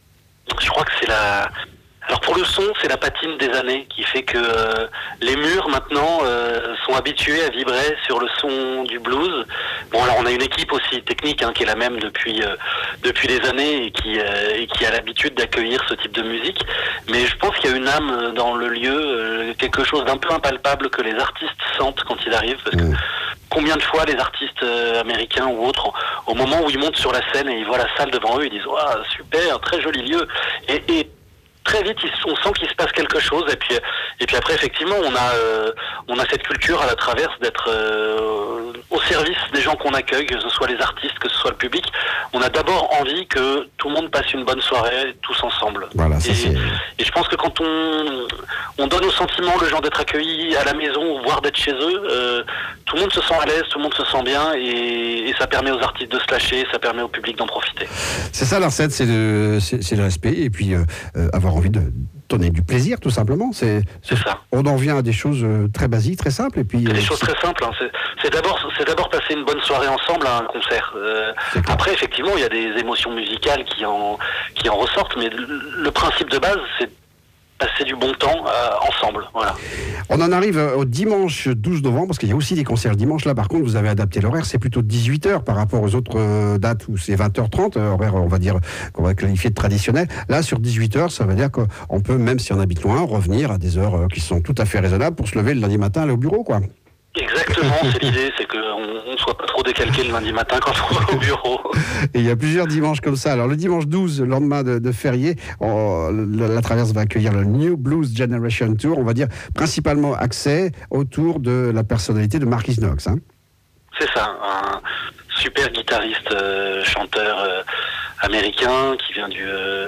Je crois que c'est la... Alors pour le son, c'est la patine des années qui fait que euh, les murs maintenant euh, sont habitués à vibrer sur le son du blues. Bon, alors on a une équipe aussi technique hein, qui est la même depuis euh, depuis des années et qui euh, et qui a l'habitude d'accueillir ce type de musique. Mais je pense qu'il y a une âme dans le lieu, euh, quelque chose d'un peu impalpable que les artistes sentent quand ils arrivent, parce que mmh. combien de fois les artistes euh, américains ou autres, au moment où ils montent sur la scène et ils voient la salle devant eux, ils disent waouh, super, très joli lieu. Et, et très vite, on sent qu'il se passe quelque chose. Et puis, et puis après, effectivement, on a, euh, on a cette culture à la Traverse d'être euh, au service des gens qu'on accueille, que ce soit les artistes, que ce soit le public. On a d'abord envie que tout le monde passe une bonne soirée, tous ensemble. Voilà, ça et, c'est... et je pense que quand on, on donne au sentiment le genre d'être accueilli à la maison, voire d'être chez eux, euh, tout le monde se sent à l'aise, tout le monde se sent bien, et, et ça permet aux artistes de se lâcher, ça permet au public d'en profiter. C'est ça la recette, c'est le, c'est, c'est le respect, et puis euh, euh, avoir envie de donner du plaisir, tout simplement. C'est, c'est, c'est ça. On en vient à des choses très basiques, très simples, et puis... C'est euh, des choses c'est... très simples. Hein. C'est, c'est, d'abord, c'est d'abord passer une bonne soirée ensemble à un concert. Euh, après, effectivement, il y a des émotions musicales qui en, qui en ressortent, mais le, le principe de base, c'est passer du bon temps euh, ensemble. Voilà. On en arrive au dimanche douze novembre, parce qu'il y a aussi des concerts le dimanche. Là, par contre, vous avez adapté l'horaire, c'est plutôt dix-huit heures par rapport aux autres euh, dates où c'est vingt heures trente, euh, horaire, on va dire, qu'on va qualifier de traditionnel. Là, sur dix-huit heures, ça veut dire qu'on peut, même si on habite loin, revenir à des heures euh, qui sont tout à fait raisonnables pour se lever le lundi matin, aller au bureau, quoi. Exactement, c'est l'idée, c'est qu'on ne soit pas trop décalqué le lundi matin quand on va au bureau. Et il y a plusieurs dimanches comme ça. Alors le dimanche douze, le lendemain de, de férié, on, la, la Traverse va accueillir le New Blues Generation Tour. On va dire principalement axé autour de la personnalité de Marquis Knox. Hein. C'est ça, un super guitariste, euh, chanteur euh, américain qui vient du, euh,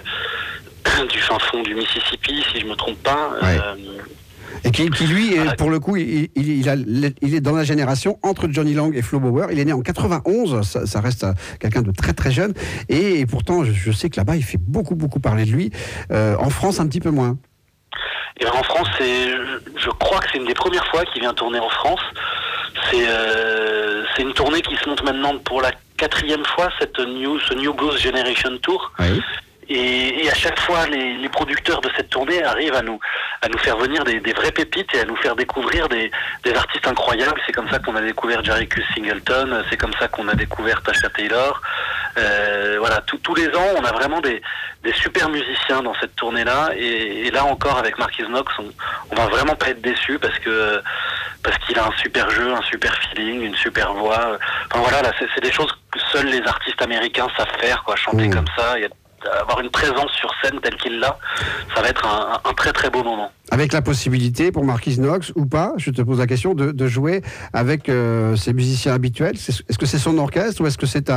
du fin fond du Mississippi, si je ne me trompe pas. Ouais. Euh, Et qui, qui lui, est, pour le coup, il, il, il, a, il est dans la génération entre Johnny Lang et Flo Bauer. Il est né en quatre-vingt-onze, ça, ça reste quelqu'un de très très jeune. Et, et pourtant, je, je sais que là-bas, il fait beaucoup beaucoup parler de lui. Euh, en France, un petit peu moins. Et en France, c'est, je crois que c'est une des premières fois qu'il vient tourner en France. C'est, euh, c'est une tournée qui se monte maintenant pour la quatrième fois, cette new, ce New Blues Generation Tour. Oui. Et, et à chaque fois, les, les producteurs de cette tournée arrivent à nous, à nous faire venir des, des vraies pépites et à nous faire découvrir des, des artistes incroyables. C'est comme ça qu'on a découvert Jerry Cus Singleton, c'est comme ça qu'on a découvert Tasha Taylor. Euh, voilà, tout, tous les ans, on a vraiment des, des super musiciens dans cette tournée-là. Et, et là encore, avec Marquis Knox, on, on va vraiment pas être déçus parce que parce qu'il a un super jeu, un super feeling, une super voix. Enfin voilà, là, c'est, c'est des choses que seuls les artistes américains savent faire, quoi, chanter mmh. comme ça. Il y a avoir une présence sur scène telle qu'il l'a, ça va être un, un très très beau moment. Avec la possibilité pour Marquis Knox, ou pas, je te pose la question, de, de jouer avec euh, ses musiciens habituels. C'est, est-ce que c'est son orchestre ou est-ce que c'est un,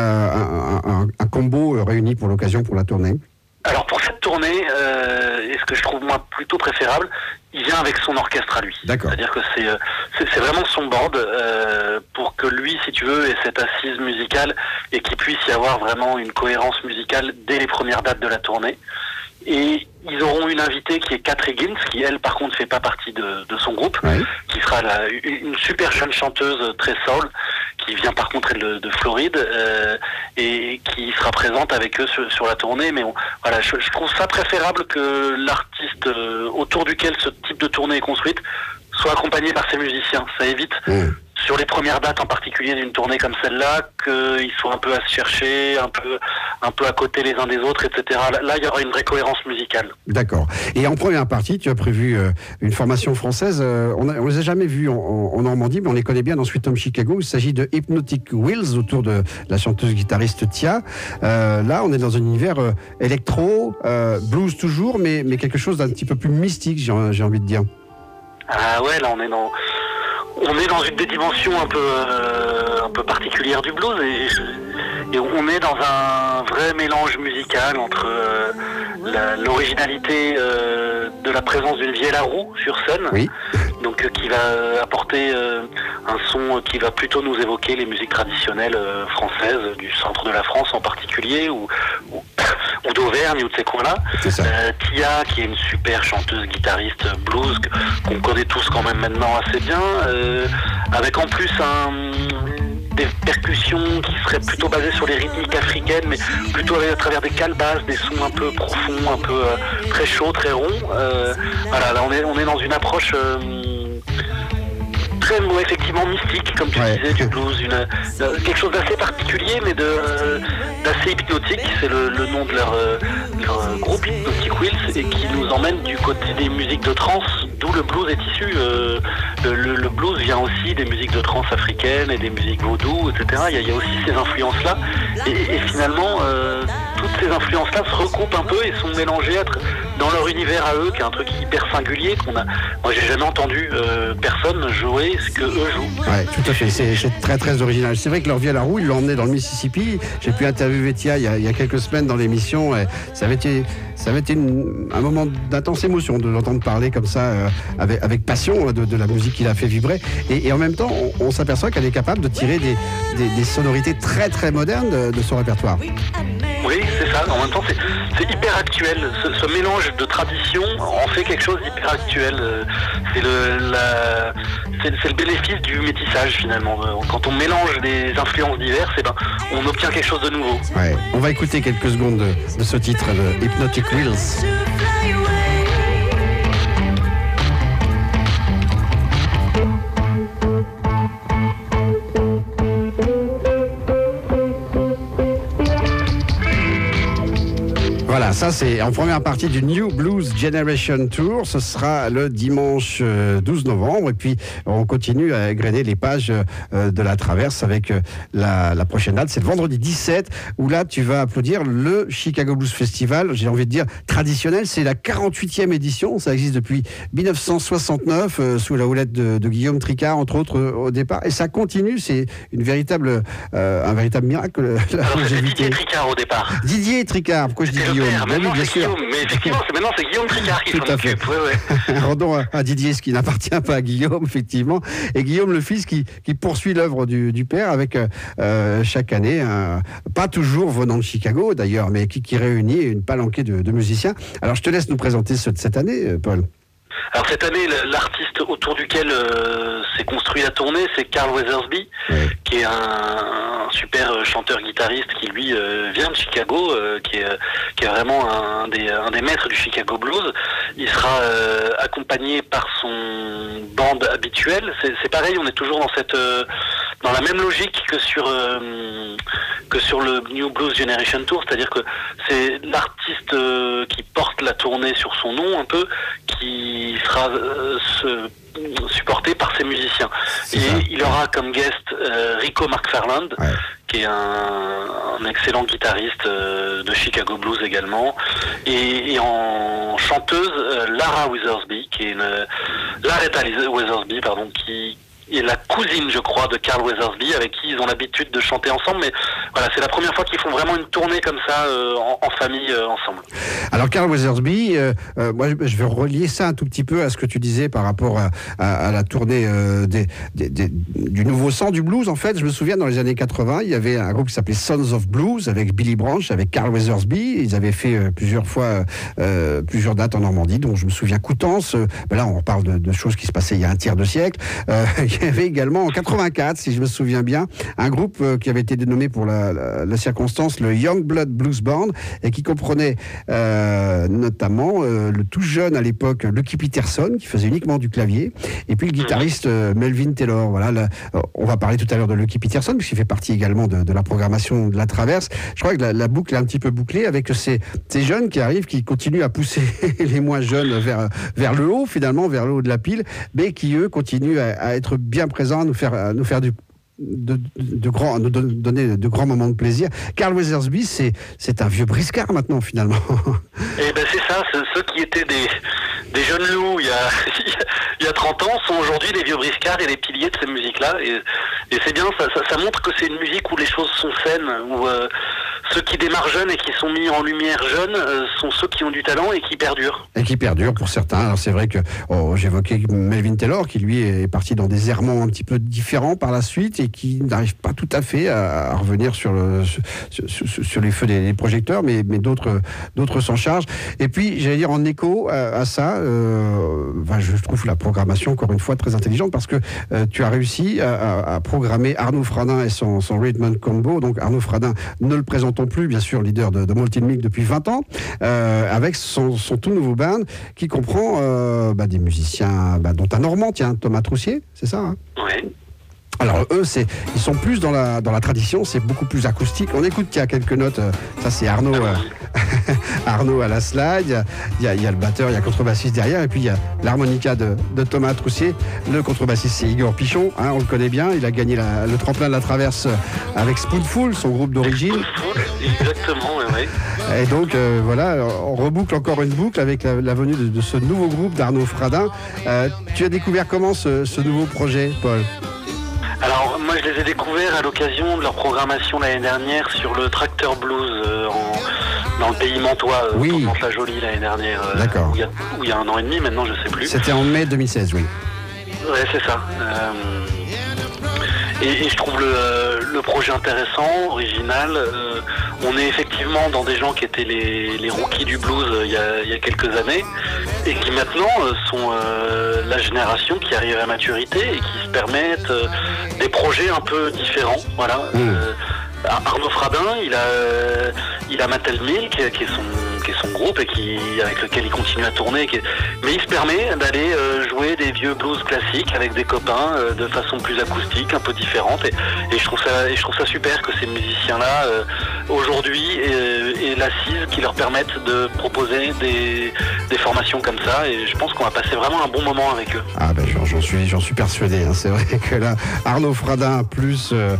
un, un, un combo réuni pour l'occasion, pour la tournée ? Alors pour cette tournée, euh, et ce que je trouve moi plutôt préférable, il vient avec son orchestre à lui. D'accord. C'est-à-dire que c'est, c'est, c'est vraiment son board euh, pour que lui, si tu veux, ait cette assise musicale et qu'il puisse y avoir vraiment une cohérence musicale dès les premières dates de la tournée. Et ils auront une invitée qui est Kat Higgins, qui elle par contre fait pas partie de, de son groupe, oui. qui sera la, une super jeune chanteuse très soul, qui vient par contre de, de Floride euh, et qui sera présente avec eux sur, sur la tournée. Mais on, voilà, je, je trouve ça préférable que l'artiste euh, autour duquel ce type de tournée est construite soit accompagné par ses musiciens. Ça évite, mmh. sur les premières dates en particulier d'une tournée comme celle-là, qu'ils soient un peu à se chercher, un peu, un peu à côté les uns des autres, et cetera. Là, il y aura une vraie cohérence musicale. D'accord. Et en première partie, tu as prévu euh, une formation française. Euh, on ne les a jamais vus en, en, en Normandie, mais on les connaît bien dans Sweet Home Chicago. Il s'agit de Hypnotic Wheels, autour de la chanteuse-guitariste Tia. Euh, là, on est dans un univers euh, électro, euh, blues toujours, mais, mais quelque chose d'un petit peu plus mystique, j'ai, j'ai envie de dire. Ah ouais, là, on est dans... On est dans une des dimensions un peu, euh, un peu particulière du blues et, et on est dans un vrai mélange musical entre euh, la, l'originalité euh, de la présence d'une vielle à roue sur scène, oui. donc euh, qui va apporter euh, un son qui va plutôt nous évoquer les musiques traditionnelles euh, françaises, du centre de la France en particulier, ou, ou, ou d'Auvergne ou de ces coins-là. Euh, Tia, qui est une super chanteuse guitariste blues qu'on connaît tous quand même maintenant assez bien. Euh, Euh, avec en plus un, des percussions qui seraient plutôt basées sur les rythmiques africaines, mais plutôt à travers des calebasses, des sons un peu profonds, un peu euh, très chauds, très ronds. Euh, voilà, là on est, on est dans une approche euh, très, ouais, effectivement mystique, comme tu ouais. disais, du blues, une, euh, quelque chose d'assez particulier, mais de, euh, d'assez hypnotique. C'est le, le nom de leur, euh, leur groupe Hypnotic Wheels, et qui nous emmène du côté des musiques de trance, d'où le blues est issu. Euh, le, le, le blues vient aussi des musiques de trance africaines et des musiques vaudou, et cetera. Il y a, il y a aussi ces influences-là, et, et finalement, euh, toutes ces influences-là se recoupent un peu et sont mélangées dans leur univers à eux, qui est un truc hyper singulier qu'on a. Moi, j'ai jamais entendu euh, personne jouer ce que eux jouent. Ouais, tout à fait. C'est, c'est très très original. C'est vrai que leur vielle à roue, ils l'ont emmené dans le Mississippi. J'ai pu interviewer Tia il y a, il y a quelques semaines dans l'émission. Et ça avait été, ça avait été une, un moment d'intense émotion de l'entendre parler comme ça, euh, avec, avec passion de, de la musique qu'il a fait vibrer. Et, et en même temps, on, on s'aperçoit qu'elle est capable de tirer des, des, des sonorités très très modernes de, de son répertoire. Oui, c'est ça. En même temps, c'est, c'est hyper actuel. Ce, ce mélange de tradition en fait quelque chose d'hyper actuel. C'est le, la, c'est, c'est le bénéfice du métissage, finalement. Quand on mélange des influences diverses, eh ben, on obtient quelque chose de nouveau. Ouais. On va écouter quelques secondes de, de ce titre, de Hypnotic Wheels. Voilà, ça c'est en première partie du New Blues Generation Tour. Ce sera le dimanche douze novembre. Et puis on continue à égrener les pages de la Traverse avec la, la prochaine date. C'est le vendredi dix-sept, où là tu vas applaudir le Chicago Blues Festival. J'ai envie de dire traditionnel. C'est la quarante-huitième édition. Ça existe depuis dix-neuf cent soixante-neuf, euh, sous la houlette de, de Guillaume Tricard, entre autres, euh, au départ. Et ça continue. C'est une véritable, euh, un véritable miracle. La Alors, c'est Didier Tricard au départ. Didier Tricard. Pourquoi je dis Guillaume? Ben oui, bien sûr. Guillaume, mais effectivement, c'est, maintenant c'est Guillaume Tricard qui s'en occupe. Ouais, ouais. Rendons à, à Didier ce qui n'appartient pas à Guillaume, effectivement. Et Guillaume, le fils, qui, qui poursuit l'œuvre du, du père avec euh, chaque année, un, pas toujours venant de Chicago d'ailleurs, mais qui, qui réunit une palanquée de, de musiciens. Alors je te laisse nous présenter ceux de cette année, Paul. Alors cette année, l'artiste autour duquel euh, s'est construit la tournée, c'est Carl Weathersby, ouais. qui est un, un super chanteur-guitariste qui lui euh, vient de Chicago, euh, qui, est, qui est vraiment un des, un des maîtres du Chicago Blues. Il sera euh, accompagné par son band habituel. C'est, c'est pareil, on est toujours dans cette euh, dans la même logique que sur euh, que sur le New Blues Generation Tour, c'est-à-dire que c'est l'artiste euh, qui porte la tournée sur son nom un peu, qui sera euh, se, supporté par ses musiciens. C'est et ça. Il aura comme guest euh, Rico McFarland, ouais. qui est un, un excellent guitariste euh, de Chicago Blues également, et, et en chanteuse euh, Lara Weathersby, qui est une Laretta Weathersby, pardon, qui est la cousine, je crois, de Carl Weathersby, avec qui ils ont l'habitude de chanter ensemble. Mais voilà, c'est la première fois qu'ils font vraiment une tournée comme ça, euh, en, en famille, euh, ensemble. Alors, Carl Weathersby, euh, euh, moi, je vais relier ça un tout petit peu à ce que tu disais par rapport à, à, à la tournée euh, des, des, des, du nouveau sang du blues. En fait, je me souviens, dans les années quatre-vingts, il y avait un groupe qui s'appelait Sons of Blues, avec Billy Branch, avec Carl Weathersby. Ils avaient fait euh, plusieurs fois, euh, plusieurs dates en Normandie, dont je me souviens Coutances. Euh, ben là, on parle de, de choses qui se passaient il y a un tiers de siècle. Euh, il y avait également en quatre-vingt-quatre, si je me souviens bien, un groupe euh, qui avait été dénommé pour la, la, la circonstance le Young Blood Blues Band et qui comprenait euh, notamment euh, le tout jeune à l'époque Lucky Peterson qui faisait uniquement du clavier et puis le guitariste euh, Melvin Taylor. Voilà, là, on va parler tout à l'heure de Lucky Peterson puisqu'il fait partie également de, de la programmation de la Traverse. Je crois que la, la boucle est un petit peu bouclée avec ces, ces jeunes qui arrivent, qui continuent à pousser les moins jeunes vers, vers le haut finalement, vers le haut de la pile, mais qui eux continuent à, à être bien présents, à nous faire, à nous faire du De, de, de grands, de donner de grands moments de plaisir. Carl Weathersby, c'est, c'est un vieux briscard maintenant, finalement. Et ben c'est ça, c'est ceux qui étaient des, des jeunes loups il y, a, il y a trente ans sont aujourd'hui les vieux briscards et les piliers de ces musiques-là. Et, et c'est bien, ça, ça, ça montre que c'est une musique où les choses sont saines, où euh, ceux qui démarrent jeunes et qui sont mis en lumière jeunes euh, sont ceux qui ont du talent et qui perdurent. Et qui perdurent pour certains. Alors c'est vrai que oh, j'évoquais Melvin Taylor, qui lui est parti dans des errements un petit peu différents par la suite et qui n'arrive pas tout à fait à, à revenir sur, le, sur, sur, sur les feux des, des projecteurs, mais, mais d'autres, d'autres s'en chargent. Et puis, j'allais dire, en écho à, à ça, euh, ben, je trouve la programmation, encore une fois, très intelligente, parce que euh, tu as réussi à, à, à programmer Arnaud Fradin et son, son Rhythm Combo. Donc, Arnaud Fradin, ne le présentons plus, bien sûr, leader de, de Molten Milk depuis vingt ans, euh, avec son, son tout nouveau band, qui comprend euh, bah, des musiciens, bah, dont un Normand, tiens, Thomas Troussier, c'est ça, hein? Oui. Alors eux, c'est, ils sont plus dans la, dans la tradition, c'est beaucoup plus acoustique. On écoute, il y a quelques notes, euh, ça c'est Arnaud, euh, Arnaud à la slide, il y, a, il y a le batteur, il y a le contrebassiste derrière, et puis il y a l'harmonica de, de Thomas Troussier. Le contrebassiste c'est Igor Pichon, hein, on le connaît bien, il a gagné la, le tremplin de la Traverse avec Spoonful, son groupe d'origine. Spoonful, exactement, oui. Et donc euh, voilà, on reboucle encore une boucle avec la, la venue de, de ce nouveau groupe d'Arnaud Fradin. Euh, tu as découvert comment ce, ce nouveau projet, Paul ? Alors moi je les ai découverts à l'occasion de leur programmation l'année dernière sur le Tracteur Blues euh, en, dans le pays mantois, euh, oui. dans la Jolie l'année dernière, euh, D'accord. Où il y a, où il y a un an et demi maintenant, je sais plus. C'était en mai deux mille seize, oui. Ouais, c'est ça. Euh, et, et je trouve le, le projet intéressant, original. Euh, on est effectivement dans des gens qui étaient les, les rookies du blues euh, il, y a, il y a quelques années et qui maintenant euh, sont euh, la génération qui arrive à maturité et qui se permettent euh, des projets un peu différents. Voilà. Mmh. Euh, Arnaud Fradin, il a, euh, il a Mattel Milk, qui est son, qui est son groupe et qui, avec lequel il continue à tourner. Qui est, mais il se permet d'aller euh, jouer des vieux blues classiques avec des copains euh, de façon plus acoustique, un peu différente. Et, et, je, trouve ça, et je trouve ça super que ces musiciens-là, euh, aujourd'hui, aient l'assise qui leur permettent de proposer des, des formations comme ça. Et je pense qu'on va passer vraiment un bon moment avec eux. Ah ben j'en suis, j'en suis persuadé. Hein. C'est vrai que là, Arnaud Fradin plus... Euh,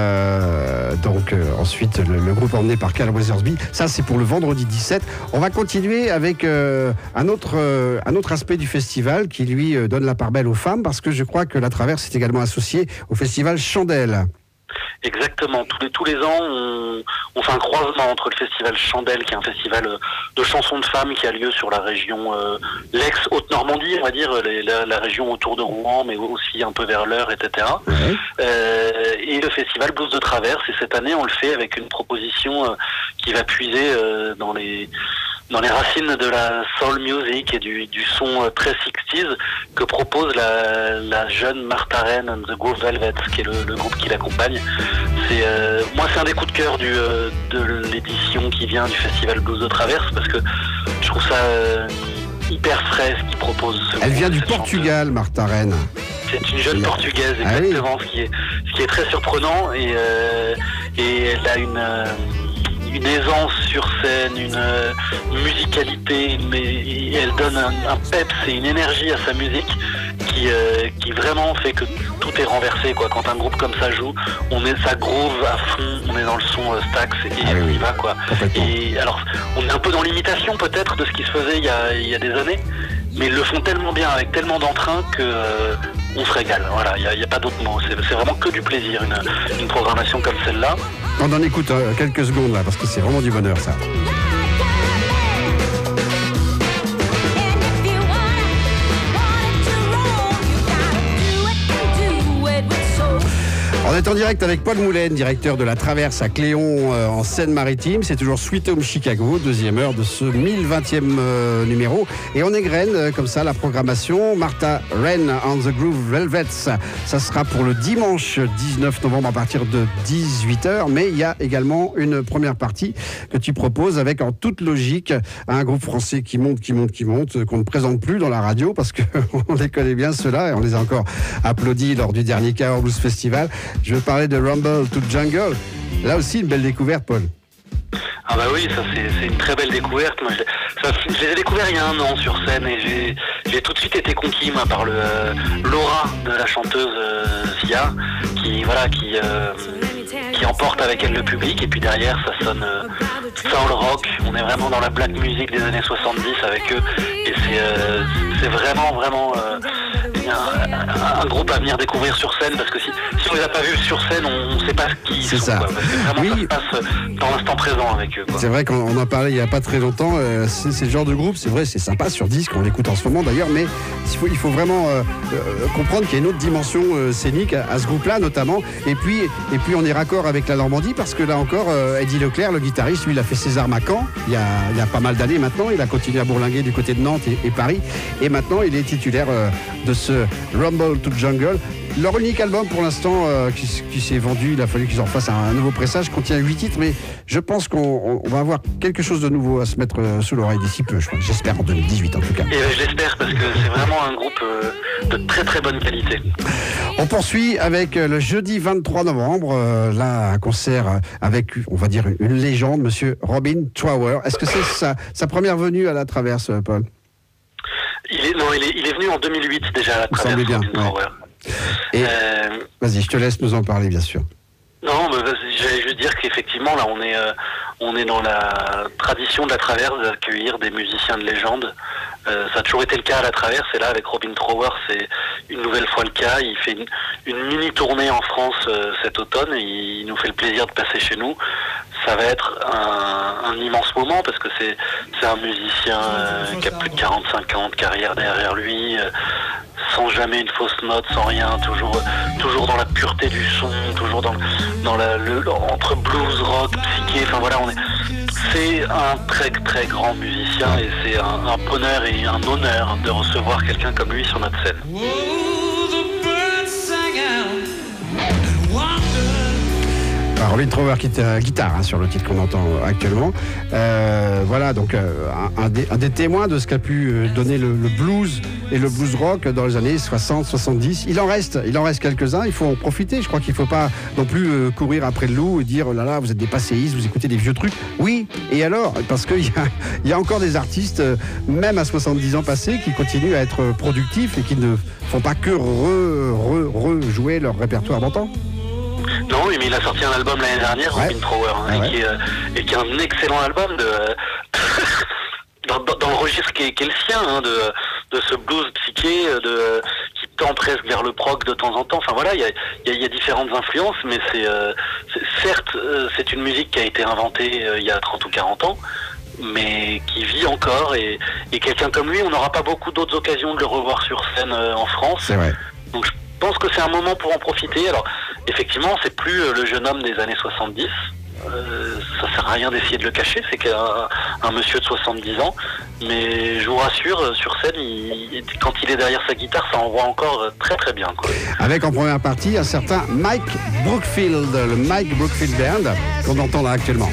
euh, Donc euh, ensuite le, le groupe emmené par Carl Weathersby, ça c'est pour le vendredi dix-sept. On va continuer avec euh, un, autre, euh, un autre aspect du festival qui lui euh, donne la part belle aux femmes, parce que je crois que la Traverse est également associée au festival Chandelle. Exactement, tous les, tous les ans on, on fait un croisement entre le festival Chandelle, qui est un festival de chansons de femmes qui a lieu sur la région, euh, l'ex-Haute-Normandie, on va dire, les, la, la région autour de Rouen, mais aussi un peu vers l'Eure, et cetera. Mmh. Euh, et le festival Blues de Traverse, et cette année on le fait avec une proposition euh, qui va puiser euh, dans les... dans les racines de la soul music et du, du son euh, très sixties que propose la, la jeune Martha Wren and the Groove Velvets, qui est le, le groupe qui l'accompagne. C'est, euh, moi, c'est un des coups de cœur du, euh, de l'édition qui vient du Festival Blues de Traverse, parce que je trouve ça euh, hyper frais ce qu'il propose. Elle vient du Portugal, Martha Wren. C'est une jeune portugaise, exactement, ah oui. ce, qui est, ce qui est très surprenant, et, euh, et elle a une... Euh, une aisance sur scène, une euh, musicalité, mais elle donne un, un peps et une énergie à sa musique qui, euh, qui vraiment fait que tout est renversé, quoi. Quand un groupe comme ça joue, on est, ça groove à fond, on est dans le son euh, Stax et ah on oui, y va, quoi. Et alors, on est un peu dans l'imitation peut-être de ce qui se faisait il y a, il y a des années, mais ils le font tellement bien, avec tellement d'entrain que euh, on se régale. Voilà, il n'y a, a pas d'autre mot. C'est, c'est vraiment que du plaisir, une, une programmation comme celle-là. On en écoute euh, quelques secondes là, parce que c'est vraiment du bonheur, ça. On est en direct avec Paul Moulaine, directeur de la Traverse à Cléon euh, en Seine-Maritime. C'est toujours Sweet Home Chicago, deuxième heure de ce mille vingtième euh, numéro. Et on égrène euh, comme ça la programmation. Martha Rain and the Groove Velvets, ça, ça sera pour le dimanche dix-neuf novembre à partir de dix-huit heures. Mais il y a également une première partie que tu proposes avec en toute logique un groupe français qui monte, qui monte, qui monte, qu'on ne présente plus dans la radio parce qu'on les connaît bien ceux-là et on les a encore applaudis lors du dernier Cahors Blues Festival. Je veux parler de Rumble to Jungle. Là aussi, une belle découverte, Paul. Ah bah oui, ça c'est, c'est une très belle découverte. Moi, je, ça, je les ai découverts il y a un an sur scène et j'ai, j'ai tout de suite été conquis moi, par le, euh, l'aura de la chanteuse euh, Sia, qui voilà, qui euh, qui emporte avec elle le public et puis derrière ça sonne euh, soul rock. On est vraiment dans la black music des années soixante-dix avec eux et c'est euh, c'est vraiment vraiment euh, un, un groupe à venir découvrir sur scène parce que si, si on les a pas vus sur scène, on ne sait pas ce qu'ils c'est sont. Ça. Quoi, parce que vraiment oui. ça se passe dans l'instant présent avec eux. Quoi. C'est vrai qu'on en parlait il n'y a pas très longtemps. Euh, c'est, c'est le genre de groupe, c'est vrai, c'est sympa sur disque, on l'écoute en ce moment d'ailleurs, mais il faut, il faut vraiment euh, euh, comprendre qu'il y a une autre dimension euh, scénique à, à ce groupe-là notamment. Et puis, et puis on est raccord avec la Normandie parce que là encore, euh, Eddie Leclerc, le guitariste, lui, il a fait ses armes à Caen il y a, il y a pas mal d'années maintenant. Il a continué à bourlinguer du côté de Nantes et, et Paris. Et maintenant, il est titulaire euh, de ce Rumble to Jungle. Leur unique album pour l'instant euh, qui, qui s'est vendu, il a fallu qu'ils en fassent un, un nouveau pressage, contient huit titres, mais je pense qu'on on va avoir quelque chose de nouveau à se mettre euh, sous l'oreille d'ici peu, je crois. J'espère en deux mille dix-huit en tout cas. Et euh, je l'espère parce que c'est vraiment un groupe euh, de très très bonne qualité. On poursuit avec euh, le jeudi vingt-trois novembre, euh, là un concert avec, on va dire, une légende, monsieur Robin Trower. Est-ce que c'est sa, sa première venue à la Traverse, Paul ? Il est, non, il est, il est venu en deux mille huit déjà à la Traverse. Vous semblez bien, Robin Trower. Et euh, vas-y, je te laisse nous en parler, bien sûr. Non, mais j'allais juste dire qu'effectivement, là, on est, euh, on est dans la tradition de la Traverse d'accueillir des musiciens de légende. Euh, ça a toujours été le cas à la Traverse, et là, avec Robin Trower, c'est une nouvelle fois le cas. Il fait une, une mini-tournée en France euh, cet automne, et il nous fait le plaisir de passer chez nous. Ça va être un, un immense moment, parce que c'est, c'est un musicien euh, qui a plus de quarante-cinq ans de carrière derrière lui, euh, sans jamais une fausse note, sans rien, toujours, toujours dans la pureté du son, toujours dans, dans la, le, entre blues, rock, psyché, enfin voilà, on est, c'est un très très grand musicien et c'est un, un bonheur et un honneur de recevoir quelqu'un comme lui sur notre scène. Alors, Robin Trower qui est à guitare hein, sur le titre qu'on entend actuellement. Euh, voilà, donc euh, un, un, des, un des témoins de ce qu'a pu euh, donner le, le blues et le blues rock dans les années soixante soixante-dix. Il en reste, il en reste quelques-uns, il faut en profiter. Je crois qu'il ne faut pas non plus euh, courir après le loup et dire oh là là, vous êtes des passéistes, vous écoutez des vieux trucs. Oui, et alors ? Parce qu'il y a, y a encore des artistes, euh, même à soixante-dix ans passés, qui continuent à être productifs et qui ne font pas que re, re, rejouer leur répertoire d'antan. Non, oui, mais il a sorti un album l'année dernière, ouais. Robin Trower, hein, ah ouais. et, qui est, euh, et qui est un excellent album de, euh, dans, dans, dans le registre qui est, qui est le sien, hein, de, de ce blues psyché, de, qui tend presque vers le prog de temps en temps. Enfin voilà, il y a, y, a, y a différentes influences, mais c'est, euh, c'est certes, euh, c'est une musique qui a été inventée euh, il y a trente ou quarante ans, mais qui vit encore, et, et quelqu'un comme lui, on n'aura pas beaucoup d'autres occasions de le revoir sur scène euh, en France. C'est vrai. Donc je pense que c'est un moment pour en profiter. Alors, effectivement, c'est plus le jeune homme des années soixante-dix. Euh, ça sert à rien d'essayer de le cacher. C'est qu'un un monsieur de soixante-dix ans. Mais je vous rassure, sur scène, il, quand il est derrière sa guitare, ça envoie encore très très bien, quoi. Avec en première partie un certain Mike Brookfield, le Mike Brookfield Band, qu'on entend là actuellement.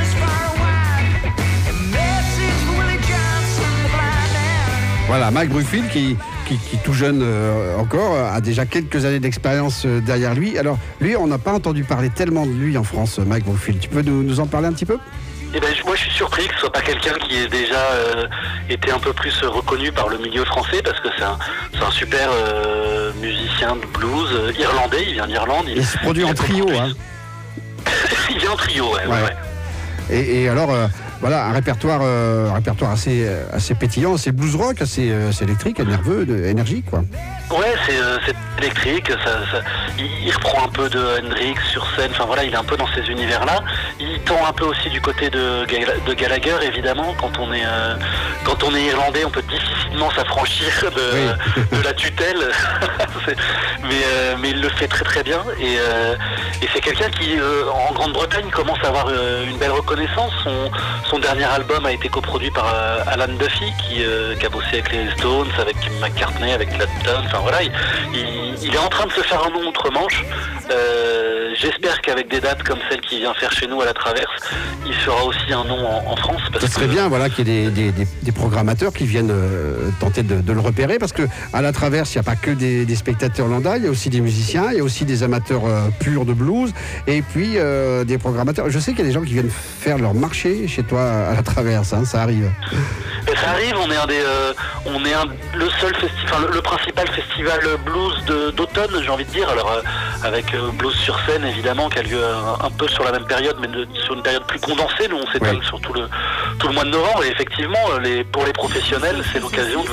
Voilà, Mike Brookfield qui... Qui, qui tout jeune euh, encore, a déjà quelques années d'expérience euh, derrière lui. Alors, lui, on n'a pas entendu parler tellement de lui en France, Mike Brookfield. Tu peux nous, nous en parler un petit peu ? Eh ben, moi, je suis surpris que ce soit pas quelqu'un qui ait déjà euh, été un peu plus reconnu par le milieu français, parce que c'est un, c'est un super euh, musicien de blues euh, irlandais. Il vient d'Irlande. Il, il se produit en trio, hein. Il vient en trio, ouais. ouais. ouais. Et, et alors, euh, voilà, un répertoire, euh, un répertoire assez, assez pétillant, assez blues rock, assez, assez électrique, nerveux, de, énergique, quoi. Ouais, c'est, euh, c'est électrique. Ça, ça, il, il reprend un peu de Hendrix sur scène. Enfin voilà, il est un peu dans ces univers-là. Il, il tend un peu aussi du côté de, de Gallagher, évidemment. Quand on est, euh, quand on est irlandais, on peut difficilement s'affranchir de, oui. de la tutelle. mais, euh, mais il le fait très très bien. Et, euh, et c'est quelqu'un qui, euh, en Grande-Bretagne, commence à avoir euh, une belle reconnaissance. Son, son dernier album a été coproduit par euh, Alan Duffy, qui, euh, qui a bossé avec les Stones, avec McCartney, avec Clapton. Enfin voilà, il, il, il est en train de se faire un nom outre-Manche. Euh, j'espère qu'avec des dates comme celle qu'il vient faire chez nous à la Traverse, il fera aussi un nom en, en France. Parce Ça serait que... bien voilà, qu'il y ait des, des, des, des programmateurs qui viennent euh, tenter de, de le repérer, parce qu'à la Traverse, il n'y a pas que des, des spectateurs lambda, il y a aussi des musiciens, il y a aussi des amateurs euh, purs de blues, et puis euh, des programmateurs. Je sais qu'il y a des gens qui viennent faire leur marché chez toi à la Traverse, hein, ça arrive. Et ça arrive, on est un des, euh, on est un, le seul festival, le, le principal festival blues de, d'automne, j'ai envie de dire. Alors euh, avec euh, Blues sur scène évidemment, qui a lieu un, un peu sur la même période, mais de, sur une période plus condensée. Nous on s'étale oui. sur tout le tout le mois de novembre. Et effectivement, les, pour les professionnels, c'est l'occasion de